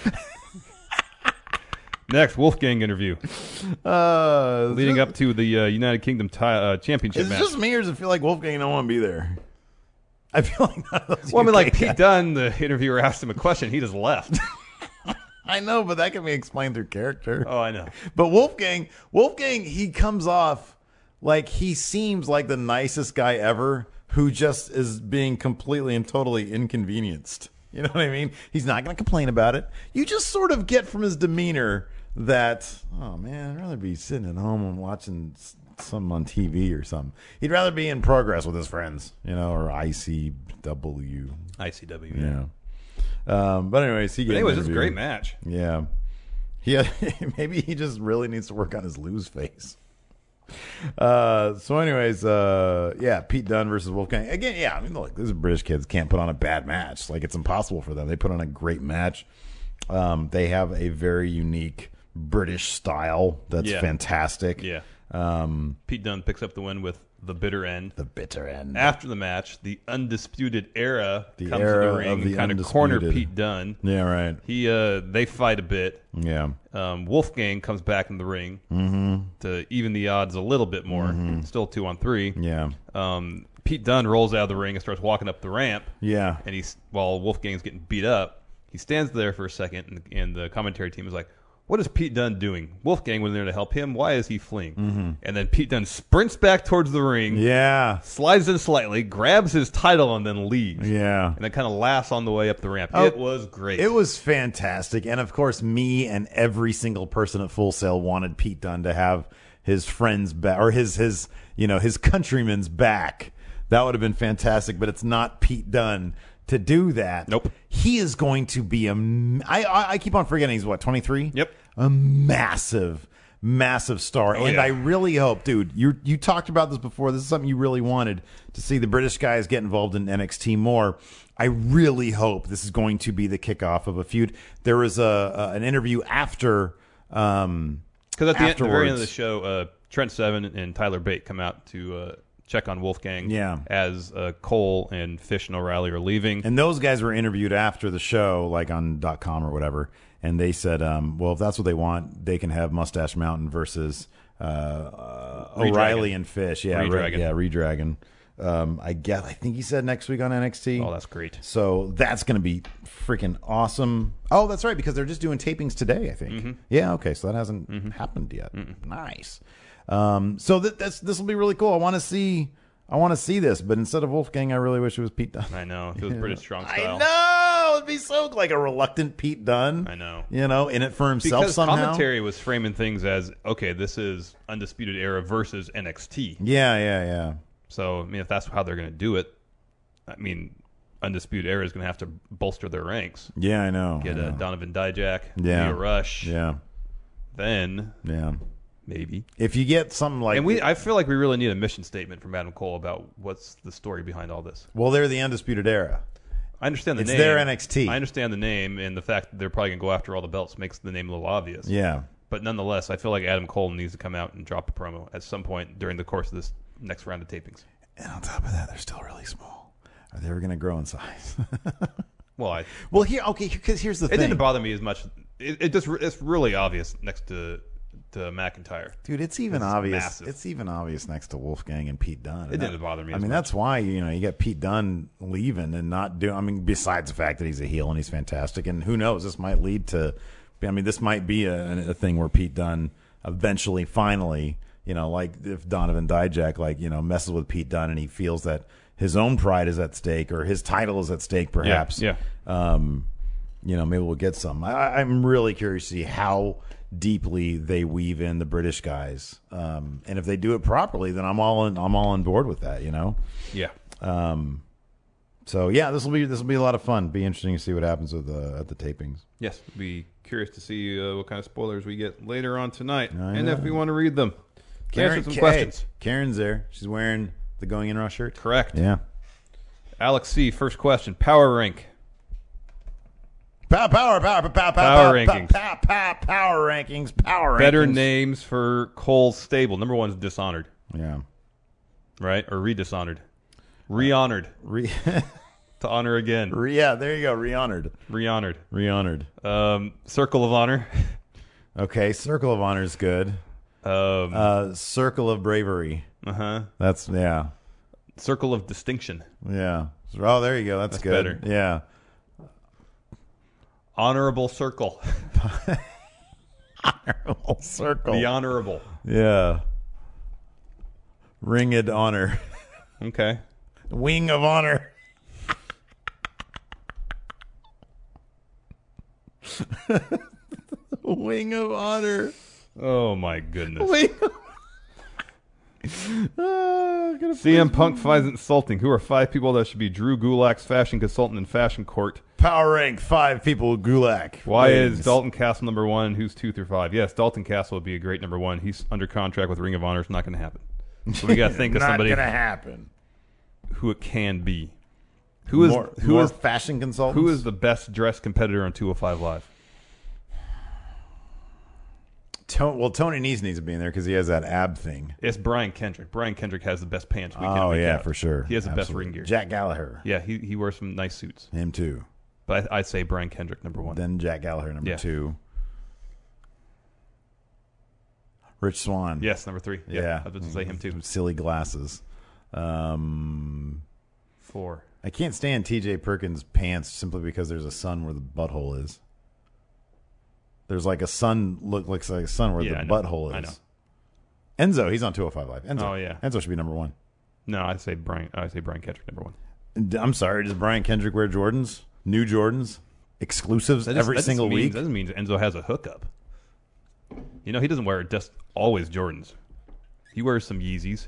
Next, Wolfgang interview. Uh, Leading up to the uh, United Kingdom ti- uh, Championship Is it match. just me, or does it feel like Wolfgang don't want to be there? I feel like none of those Well, I mean, U K like Pete guys- Dunne, the interviewer asked him a question. He just left. I know, but that can be explained through character. Oh, I know. But Wolfgang, Wolfgang, he comes off like he seems like the nicest guy ever, who just is being completely and totally inconvenienced. You know what I mean? He's not going to complain about it. You just sort of get from his demeanor that, oh man, I'd rather be sitting at home and watching s- something on T V or something. He'd rather be in progress with his friends, you know, or I C W. I C W. Yeah. Um, but anyways, he But gets anyways, it's a great match. Yeah. Yeah. Maybe he just really needs to work on his lose face. Uh, so anyways, uh, yeah, Pete Dunne versus Wolfgang. Again, yeah, I mean, look, these British kids can't put on a bad match. Like, it's impossible for them. They put on a great match. Um, they have a very unique British style that's Yeah. fantastic. Yeah. Um, Pete Dunne picks up the win with the bitter end. the bitter end. After the match, the Undisputed Era The comes era to the of ring the and kind of corner Undisputed. Pete Dunne. Yeah, right. He, uh, they fight a bit. Yeah. Um, Wolfgang comes back in the ring to even the odds a little bit more. Still two on three. Yeah. Um, Pete Dunne rolls out of the ring and starts walking up the ramp. Yeah. And he's while Wolfgang's getting beat up, he stands there for a second, and, and the commentary team is like, "What is Pete Dunne doing? Wolfgang was there to help him. Why is he fleeing?" Mm-hmm. And then Pete Dunne sprints back towards the ring, Yeah. slides in slightly, grabs his title, and then leaves. Yeah. And then kind of laughs on the way up the ramp. Oh, it was great. It was fantastic. And of course, me and every single person at Full Sail wanted Pete Dunne to have his friends back, or his, his, you know, his countrymen's back. That would have been fantastic, but it's not Pete Dunne to do that. Nope. He is going to be a, m- I, I, I keep on forgetting he's what, twenty-three? Yep. A massive, massive star. Oh, and yeah. I really hope, dude, you you talked about this before. This is something you really wanted to see the British guys get involved in N X T more. I really hope this is going to be the kickoff of a feud. There was a, a an interview after, um, Because at the, end, the very end of afterwards. the show, uh, Trent Seven and Tyler Bate come out to uh, check on Wolfgang. Yeah. As uh, Cole and Fish and O'Reilly are leaving. And those guys were interviewed after the show, like on .com or whatever, and they said, um, well, if that's what they want, they can have Mustache Mountain versus uh, uh, O'Reilly Redragon. and Fish. Yeah, Redragon. Re- yeah, Redragon. Um, I guess I think he said next week on N X T. Oh, that's great. So that's going to be freaking awesome. Oh, that's right, because they're just doing tapings today, I think. Mm-hmm. Yeah, okay, so that hasn't happened yet. Nice. Um, so th- that's this will be really cool. I want to see. I want to see this, but instead of Wolfgang, I really wish it was Pete Dunne. I know. If it was British strong style. I know. It'd be so like a reluctant Pete Dunne. I know. You know, in it for himself Because somehow. commentary was framing things as, okay, this is Undisputed Era versus N X T. Yeah, yeah, yeah. So, I mean, if that's how they're going to do it, I mean, Undisputed Era is going to have to bolster their ranks. Yeah, I know. Get I uh, know. Donovan Dijak, Yeah. Leo Rush. Yeah. then Yeah. maybe. If you get something like, And we, I feel like we really need a mission statement from Adam Cole about what's the story behind all this. well, they're the Undisputed Era. I understand the It's name. their N X T. I understand the name, and the fact that they're probably going to go after all the belts makes the name a little obvious. Yeah. But nonetheless, I feel like Adam Cole needs to come out and drop a promo at some point during the course of this next round of tapings. And on top of that, they're still really small. Are they ever going to grow in size? Well, I, well, here, okay, because here's the it thing. didn't bother me as much. It, it just it's really obvious next to to McIntyre. Dude, it's even This is obvious. massive. It's even obvious next to Wolfgang and Pete Dunne. It And didn't that- bother me I as mean, much. that's why you know you get Pete Dunne leaving and not doing. I mean, besides the fact that he's a heel and he's fantastic, and who knows, this might lead to. I mean, this might be a, a thing where Pete Dunne eventually, finally, you know, like if Donovan Dijak, like you know, messes with Pete Dunne and he feels that his own pride is at stake or his title is at stake, perhaps. Yeah. Um, you know, maybe we'll get some. I, I'm really curious to see how deeply they weave in the British guys, um, and if they do it properly, then I'm all in, I'm all on board with that. You know. Yeah. Um, so yeah, this will be this will be a lot of fun. Be interesting to see what happens with uh, at the tapings. Yes. Be curious to see uh, what kind of spoilers we get later on tonight, I and know. if we want to read them. Answer some Ka- questions. hey, Karen's there. She's wearing the Going In Raw shirt. Correct. Yeah. Alex C. First question. Power rank. Power, power, power, power, power, Power power, rankings. power, power, power rankings. Power Better rankings. names for Cole's stable. Number one is Dishonored, Yeah. right? Or Redishonored. Re-honored. Re- To honor again. Re- yeah, there you go. Re-honored. Re-honored. Re-honored. Um, Circle of Honor. Okay, Circle of Honor is good. Um, Uh, Circle of Bravery. uh-huh. That's, yeah. Circle of Distinction. Yeah. Oh, there you go. That's, That's good. better. Yeah. Honorable Circle. Honorable Circle. The Honorable. Yeah. Ringed Honor. Okay. Wing of Honor. Wing of Honor. Oh, my goodness. Wing of Oh, gonna C M Punk finds insulting. Who are five people that should be Drew Gulak's fashion consultant in Fashion Court? Power rank five people with Gulak. Why Wings. is Dalton Castle number one and who's two through five? Yes, Dalton Castle would be a great number one. He's under contract with Ring of Honor. It's not going to happen. So we got to think of Not somebody gonna happen. who it can be. Who is more, who more is fashion consultants? who is the best dressed competitor on two oh five Live? To- well, Tony Nese needs to be in there because he has that ab thing. It's Brian Kendrick. Brian Kendrick has the best pants week in, Oh week yeah, out. for sure. He has the best Absolutely. ring gear. Jack Gallagher. Yeah, he he wears some nice suits. Him too. But I, I'd say Brian Kendrick number one. Then Jack Gallagher number Yeah. two. Rich Swann. Yes, number three. Yeah, Yeah. I was going to say him too. Silly glasses. Um, Four. I can't stand T J Perkins' pants simply because there's a sun where the butthole is. There's like a sun look looks like a sun where Yeah, the I know. butthole is. I know. Enzo, he's on two oh five Live. Enzo. Oh, yeah. Enzo should be number one. No, I'd say Brian. I'd say Brian Kendrick number one. D- I'm sorry, does Brian Kendrick wear Jordans? New Jordans? Exclusives That just- every that just single means, week? That doesn't mean Enzo has a hookup. You know, he doesn't wear just always Jordans. He wears some Yeezys.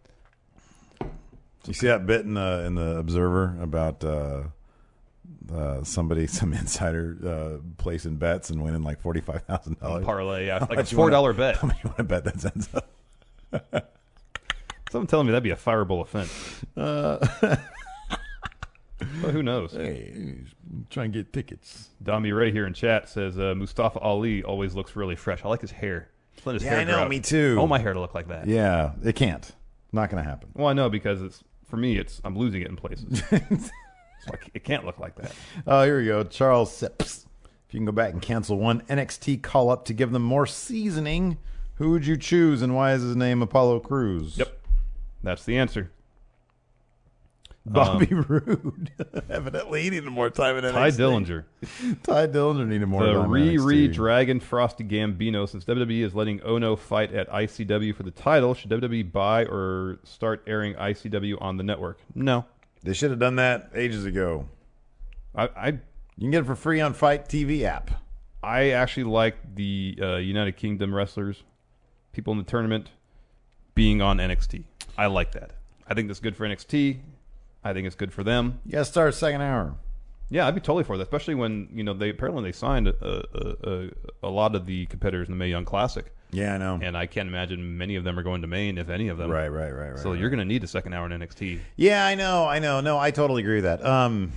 You see that bit in the in the Observer about uh, uh, somebody, some insider uh, placing bets and winning like forty five thousand dollars. Parlay, yeah, like a much you four wanna- dollar bet. How much you want to bet that's Enzo? Someone telling me that'd be a fireable offense. Uh, But who knows? hey, try and get tickets. Dami Ray here in chat says uh, Mustafa Ali always looks really fresh. I like his hair. Just let his Yeah, hair I know, grow. me too. I want my hair to look like that. Yeah, it can't. Not going to happen. Well, I know because it's for me. It's I'm losing it in places. So I c- it can't look like that. Oh, here we go. Charles Sips. If you can go back and cancel one N X T call up to give them more seasoning, who would you choose and why is his name Apollo Crews? Yep, that's the answer. Bobby Roode. Evidently, he needed more time in N Ty X T. Dillinger. Ty Dillinger needed more The time in N X T. Riri Dragon Frosty Gambino. Since W W E is letting Ono fight at I C W for the title, should W W E buy or start airing I C W on the network? No. They should have done that ages ago. I I, You can get it for free on Fight T V app. I actually like the uh, United Kingdom wrestlers, people in the tournament, being on N X T. I like that. I think that's good for N X T. I think it's good for them. You got to start second hour. Yeah, I'd be totally for that, especially when you know they apparently they signed a, a, a, a lot of the competitors in the Mae Young Classic. Yeah, I know. And I can't imagine many of them are going to Maine, if any of them. Right, right, right, right. So right. you're going to need a second hour in N X T. Yeah, I know, I know. No, I totally agree with that. Um,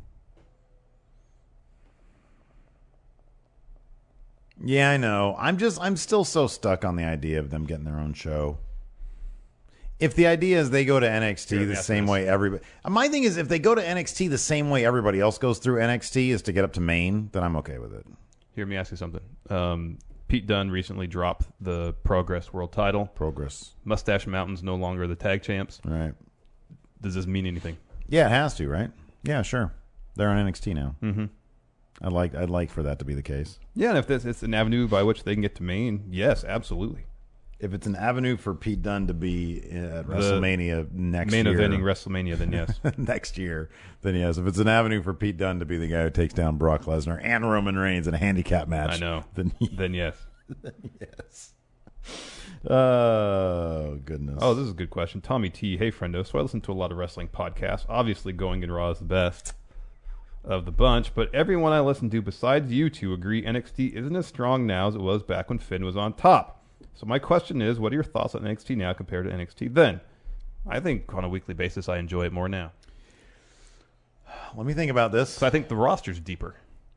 yeah, I know. I'm just, I'm still so stuck on the idea of them getting their own show. If the idea is they go to N X T Yeah, the yes, same yes. way everybody, my thing is if they go to N X T the same way everybody else goes through N X T is to get up to Maine, then I'm okay with it. Here, let me ask you something. Um, Pete Dunne recently dropped the Progress World Title. Progress, Mustache Mountain's no longer the tag champs. right? Does this mean anything? Yeah, it has to, right? Yeah, sure. They're on N X T now. Mm-hmm. I'd like, I'd like for that to be the case. Yeah, and if this it's an avenue by which they can get to Maine, yes, absolutely. If it's an avenue for Pete Dunne to be at WrestleMania next Main year, eventing WrestleMania, then yes. next year, then yes. If it's an avenue for Pete Dunne to be the guy who takes down Brock Lesnar and Roman Reigns in a handicap match, I know. Then, Then yes. yes. Oh goodness. Oh, this is a good question. Tommy T. Hey, friendo. So I listen to a lot of wrestling podcasts. Obviously, Going in Raw is the best of the bunch, but everyone I listen to besides you two agree N X T isn't as strong now as it was back when Finn was on top. So my question is, what are your thoughts on N X T now compared to N X T then? I think on a weekly basis I enjoy it more now. Let me think about this. So I think the roster's deeper.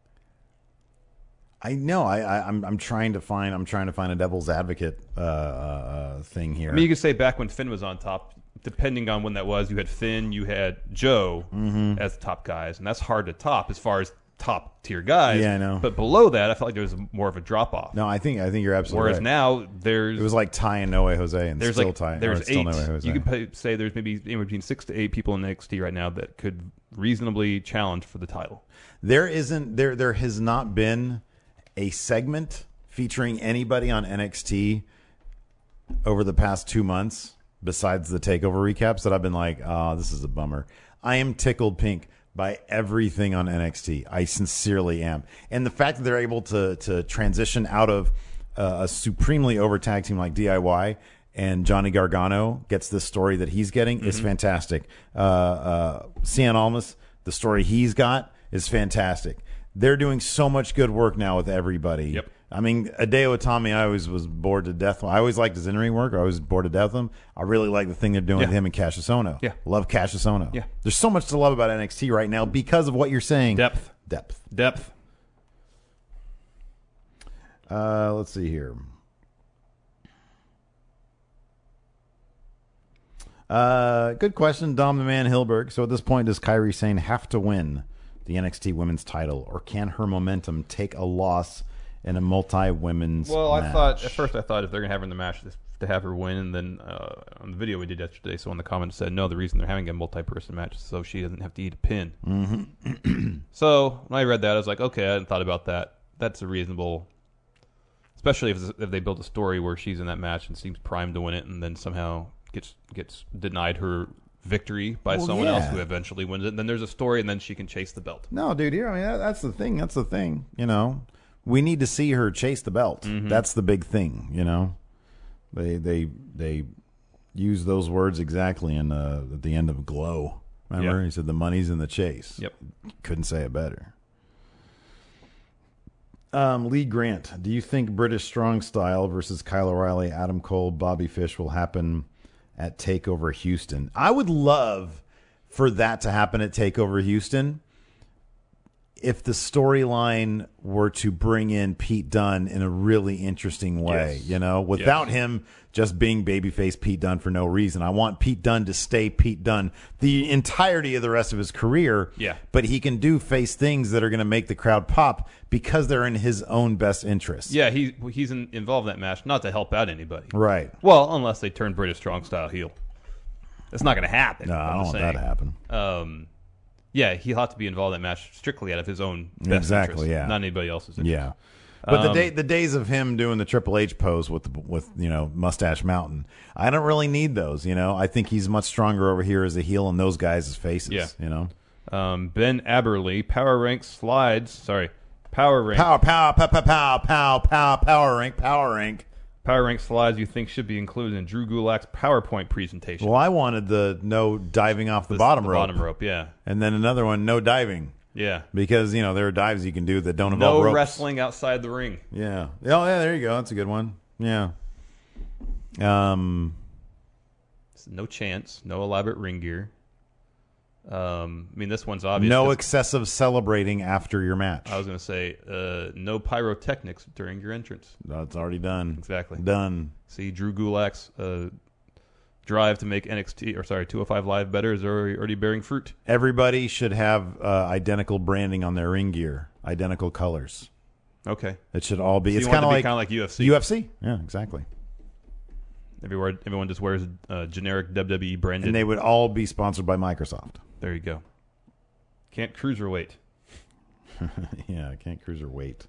I know. I, I I'm I'm trying to find I'm trying to find a devil's advocate uh, uh, thing here. I mean, you could say back when Finn was on top, depending on when that was, you had Finn, you had Joe Mm-hmm. as the top guys, and that's hard to top as far as top tier guys. Yeah, I know. But below that, I felt like there was more of a drop off. No, I think I think you're absolutely Whereas right. now there's It was like Ty and Noe Jose, and there's still like Ty. there's or still eight. Noe Jose. You could pay, say there's maybe anywhere between six to eight people in N X T right now that could reasonably challenge for the title. There isn't there there has not been a segment featuring anybody on N X T over the past two months besides the takeover recaps that I've been like, oh, this is a bummer. I am tickled pink by everything on N X T. I sincerely am. And the fact that they're able to to transition out of uh, a supremely over tag team like D I Y and Johnny Gargano gets this story that he's getting is fantastic. Uh, uh, Cien Almas, the story he's got is fantastic. They're doing so much good work now with everybody. Yep. I mean, Hideo Itami, I always was bored to death. I always liked his in-ring work. I was bored to death with him. I really like the thing they're doing Yeah. with him and Cassius Ohno. Yeah. Love Cassius Ohno. Yeah. There's so much to love about N X T right now because of what you're saying. Depth. Depth. Depth. Uh, let's see here. Uh, good question, Dom the Man Hilberg. So at this point, does Kairi Sane have to win the N X T Women's title, or can her momentum take a loss in a multi-women's Well, match? I thought at first I thought if they're gonna have her in the match to have her win, and then uh, on the video we did yesterday, someone in the comments said no, the reason they're having a multi-person match is so she doesn't have to eat a pin. Mm-hmm. So when I read that, I was like, okay, I hadn't thought about that. That's a reasonable, especially if if they build a story where she's in that match and seems primed to win it, and then somehow gets gets denied her victory by Well, someone yeah. else who eventually wins it. And then there's a story, and then she can chase the belt. No, dude, here, I mean, that, that's the thing. That's the thing. You know, we need to see her chase the belt. Mm-hmm. That's the big thing. You know, they they they use those words exactly in uh, at the end of Glow. Remember, Yep. he said the money's in the chase. Yep. Couldn't say it better. Um, Lee Grant, do you think British Strong Style versus Kyle O'Reilly, Adam Cole, Bobby Fish will happen at TakeOver Houston? I would love for that to happen at TakeOver Houston if the storyline were to bring in Pete Dunne in a really interesting way, Yes. you know, without Yes. him just being babyface Pete Dunne for no reason. I want Pete Dunne to stay Pete Dunne the entirety of the rest of his career. Yeah. But he can do face things that are going to make the crowd pop because they're in his own best interest. Yeah, he he's in, involved in that match not to help out anybody. Right. Well, unless they turn British Strong Style heel. That's not going to happen. No, I I'm don't want just that to saying. happen. Um, yeah, he'll have to be involved in that match strictly out of his own best Exactly, interest, yeah. not anybody else's interest. Yeah. But the Um, day, the days of him doing the Triple H pose with the, with you know Mustache Mountain, I don't really need those. You know, I think he's much stronger over here as a heel, and those guys as faces. Yeah. You know, Um, Ben Aberley, Power Rank Slides, sorry, Power Rank, power, power, pow, pow, pow, pow, pow, power rank, power rank. Power Rank Slides you think should be included in Drew Gulak's PowerPoint presentation. Well, I wanted the no diving off the This- bottom the rope, bottom rope, yeah. and then another one, no diving. Yeah. Because, you know, there are dives you can do that don't No involve ropes. wrestling outside the ring. Yeah. Oh, yeah, there you go. That's a good one. Yeah. Um, No chance. No elaborate ring gear. Um, I mean, this one's obvious. no 'cause excessive celebrating after your match. I was going to say, uh, no pyrotechnics during your entrance. That's already done. Exactly. Done. See, Drew Gulak's uh, drive to make N X T, or sorry, two oh five Live better is already, already bearing fruit. Everybody should have uh, identical branding on their ring gear, identical colors. Okay. It should all be. So it's you want kind of it to be like kinda like U F C. U F C. Yeah, exactly. Everywhere, everyone just wears a generic W W E branded. And they would all be sponsored by Microsoft. There you go. Can't cruiserweight. Yeah, I can't cruiser weight.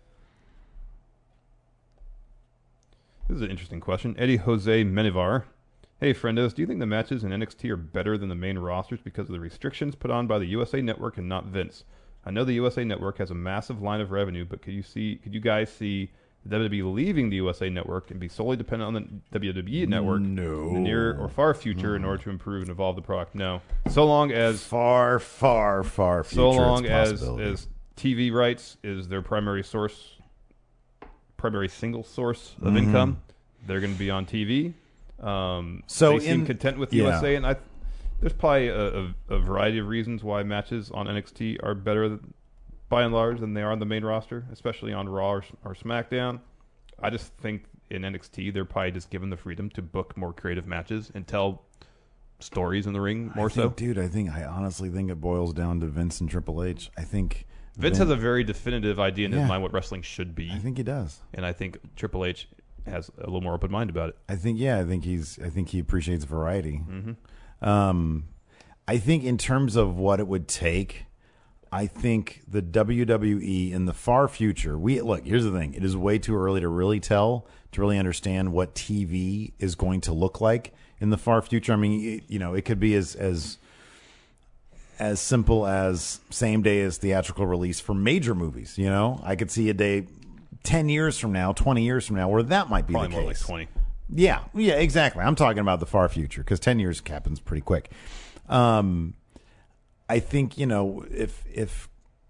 This is an interesting question. Eddie Jose Menivar. Hey, friendos, do you think the matches in N X T are better than the main rosters because of the restrictions put on by the U S A Network and not Vince? I know the U S A Network has a massive line of revenue, but could you see? Could you guys see the W W E leaving the U S A Network and be solely dependent on the W W E Network No. in the near or far future in order to improve and evolve the product? No. So long as Far, far, far future. so it's a long as possibility. as T V rights is their primary source, primary single source of Mm-hmm. income, they're going to be on T V. Um, So they seem in- content with yeah. U S A, and I there's probably a, a, a variety of reasons why matches on N X T are better by and large than they are on the main roster, especially on Raw or, or SmackDown. I just think in N X T they're probably just given the freedom to book more creative matches and tell stories in the ring more I think, so. dude, I think I honestly think it boils down to Vince and Triple H. I think Vince Vin- has a very definitive idea in his Yeah. mind what wrestling should be, I think he does. and I think Triple H has a little more open mind about it. I think yeah, I think he's I think he appreciates variety. Mm-hmm. Um, I think in terms of what it would take, I think the W W E in the far future. We look. Here's the thing: it is way too early to really tell, to really understand what T V is going to look like in the far future. I mean, it, you know, it could be as as as simple as same day as theatrical release for major movies. You know, I could see a day ten years from now, twenty years from now, where that might be Probably the more case. like twenty. Yeah, yeah, exactly. I'm talking about the far future because ten years happens pretty quick. Um, I think, you know, if if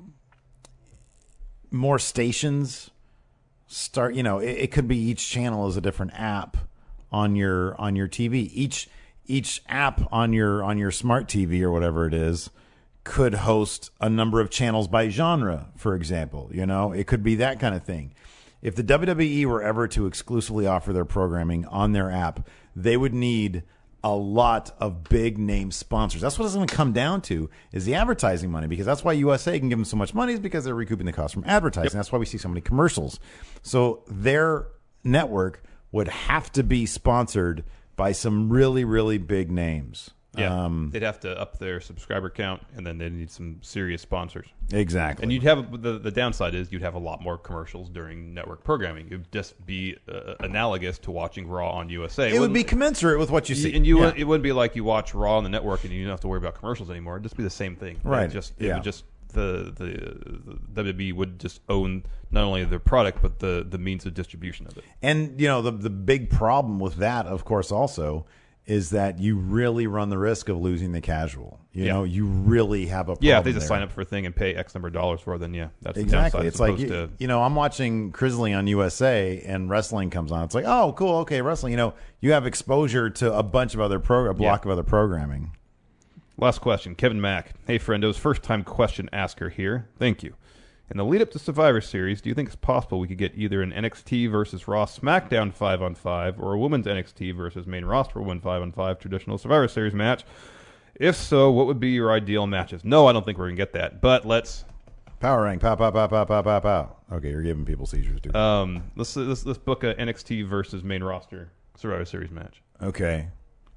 more stations start, you know, it, it could be each channel is a different app on your on your T V. Each each app on your on your smart T V or whatever it is could host a number of channels by genre, for example. You know, it could be that kind of thing. If the W W E were ever to exclusively offer their programming on their app, they would need a lot of big name sponsors. That's what it's going to come down to, is the advertising money, because that's why U S A can give them so much money, is because they're recouping the cost from advertising. Yep. That's why we see so many commercials. So their network would have to be sponsored by some really, really big names. Yeah, Um, they'd have to up their subscriber count, and then they'd need some serious sponsors. exactly. And you'd have the the downside is you'd have a lot more commercials during network programming. It'd just be uh, analogous to watching Raw on U S A. it would wouldn't- be commensurate with what you see. and you Yeah. would, it wouldn't be like you watch Raw on the network and you don't have to worry about commercials anymore. It'd just be the same thing. Right. It just it Yeah. would just the, the the W W E would just own not only their product but the the means of distribution of it. And, you know, the the big problem with that, of course, also is that you really run the risk of losing the casual. You Yeah. know, you really have a problem Yeah, if they just there. sign up for a thing and pay X number of dollars for it, then yeah, that's the Exactly. downside. It's as like, opposed you, to, you know, I'm watching Crisley on U S A and wrestling comes on. It's like, oh, cool. Okay, wrestling. You know, you have exposure to a bunch of other pro, a block Yeah. of other programming. Last question, Kevin Mack. Hey, friendos, first time question asker here. Thank you. In the lead up to Survivor Series, do you think it's possible we could get either an N X T versus Raw SmackDown five on five or a women's N X T versus main roster women five on five traditional Survivor Series match? If so, what would be your ideal matches? No, I don't think we're going to get that, but let's Power rank. Pow, pow, pow, pow, pow, pow, pow. Okay, you're giving people seizures, dude. um, let's, let's let's book a N X T versus main roster Survivor Series match. okay.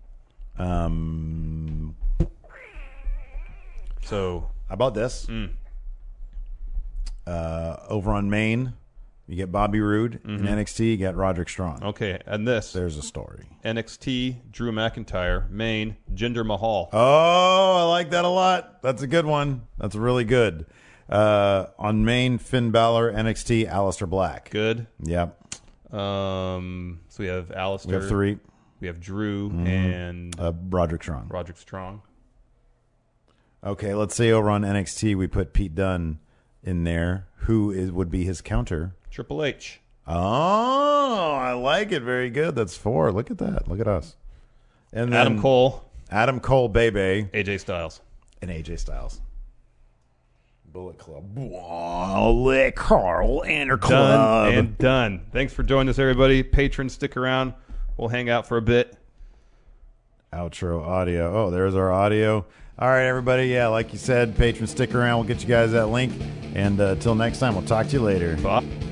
Um, So, how about this? Mm. Uh, over on Maine, you get Bobby Roode. Mm-hmm. In N X T, you get Roderick Strong. okay, and this There's a story. N X T Drew McIntyre, main Jinder Mahal. Oh, I like that a lot. That's a good one. That's really good. Uh, on Maine, Finn Balor. N X T, Aleister Black. Good. Yep. Um, so we have Alistair. We have three. Mm-hmm. We have Drew and Uh, Roderick Strong. Roderick Strong. Okay, let's say over on N X T we put Pete Dunne in there. Who is would be his counter? Triple H. Oh, I like it. Very good. That's four. Look at that. Look at us. And then Adam Cole. Adam Cole, Bebe, A J Styles. and A J Styles. Bullet Club. Bullet Carl Enter Club. Done and done. Thanks for joining us, everybody. Patrons, stick around. We'll hang out for a bit. Outro audio. Oh, there's our audio. All right, everybody. Yeah, like you said, patrons, stick around. We'll get you guys that link. And uh, until next time, we'll talk to you later. Bye.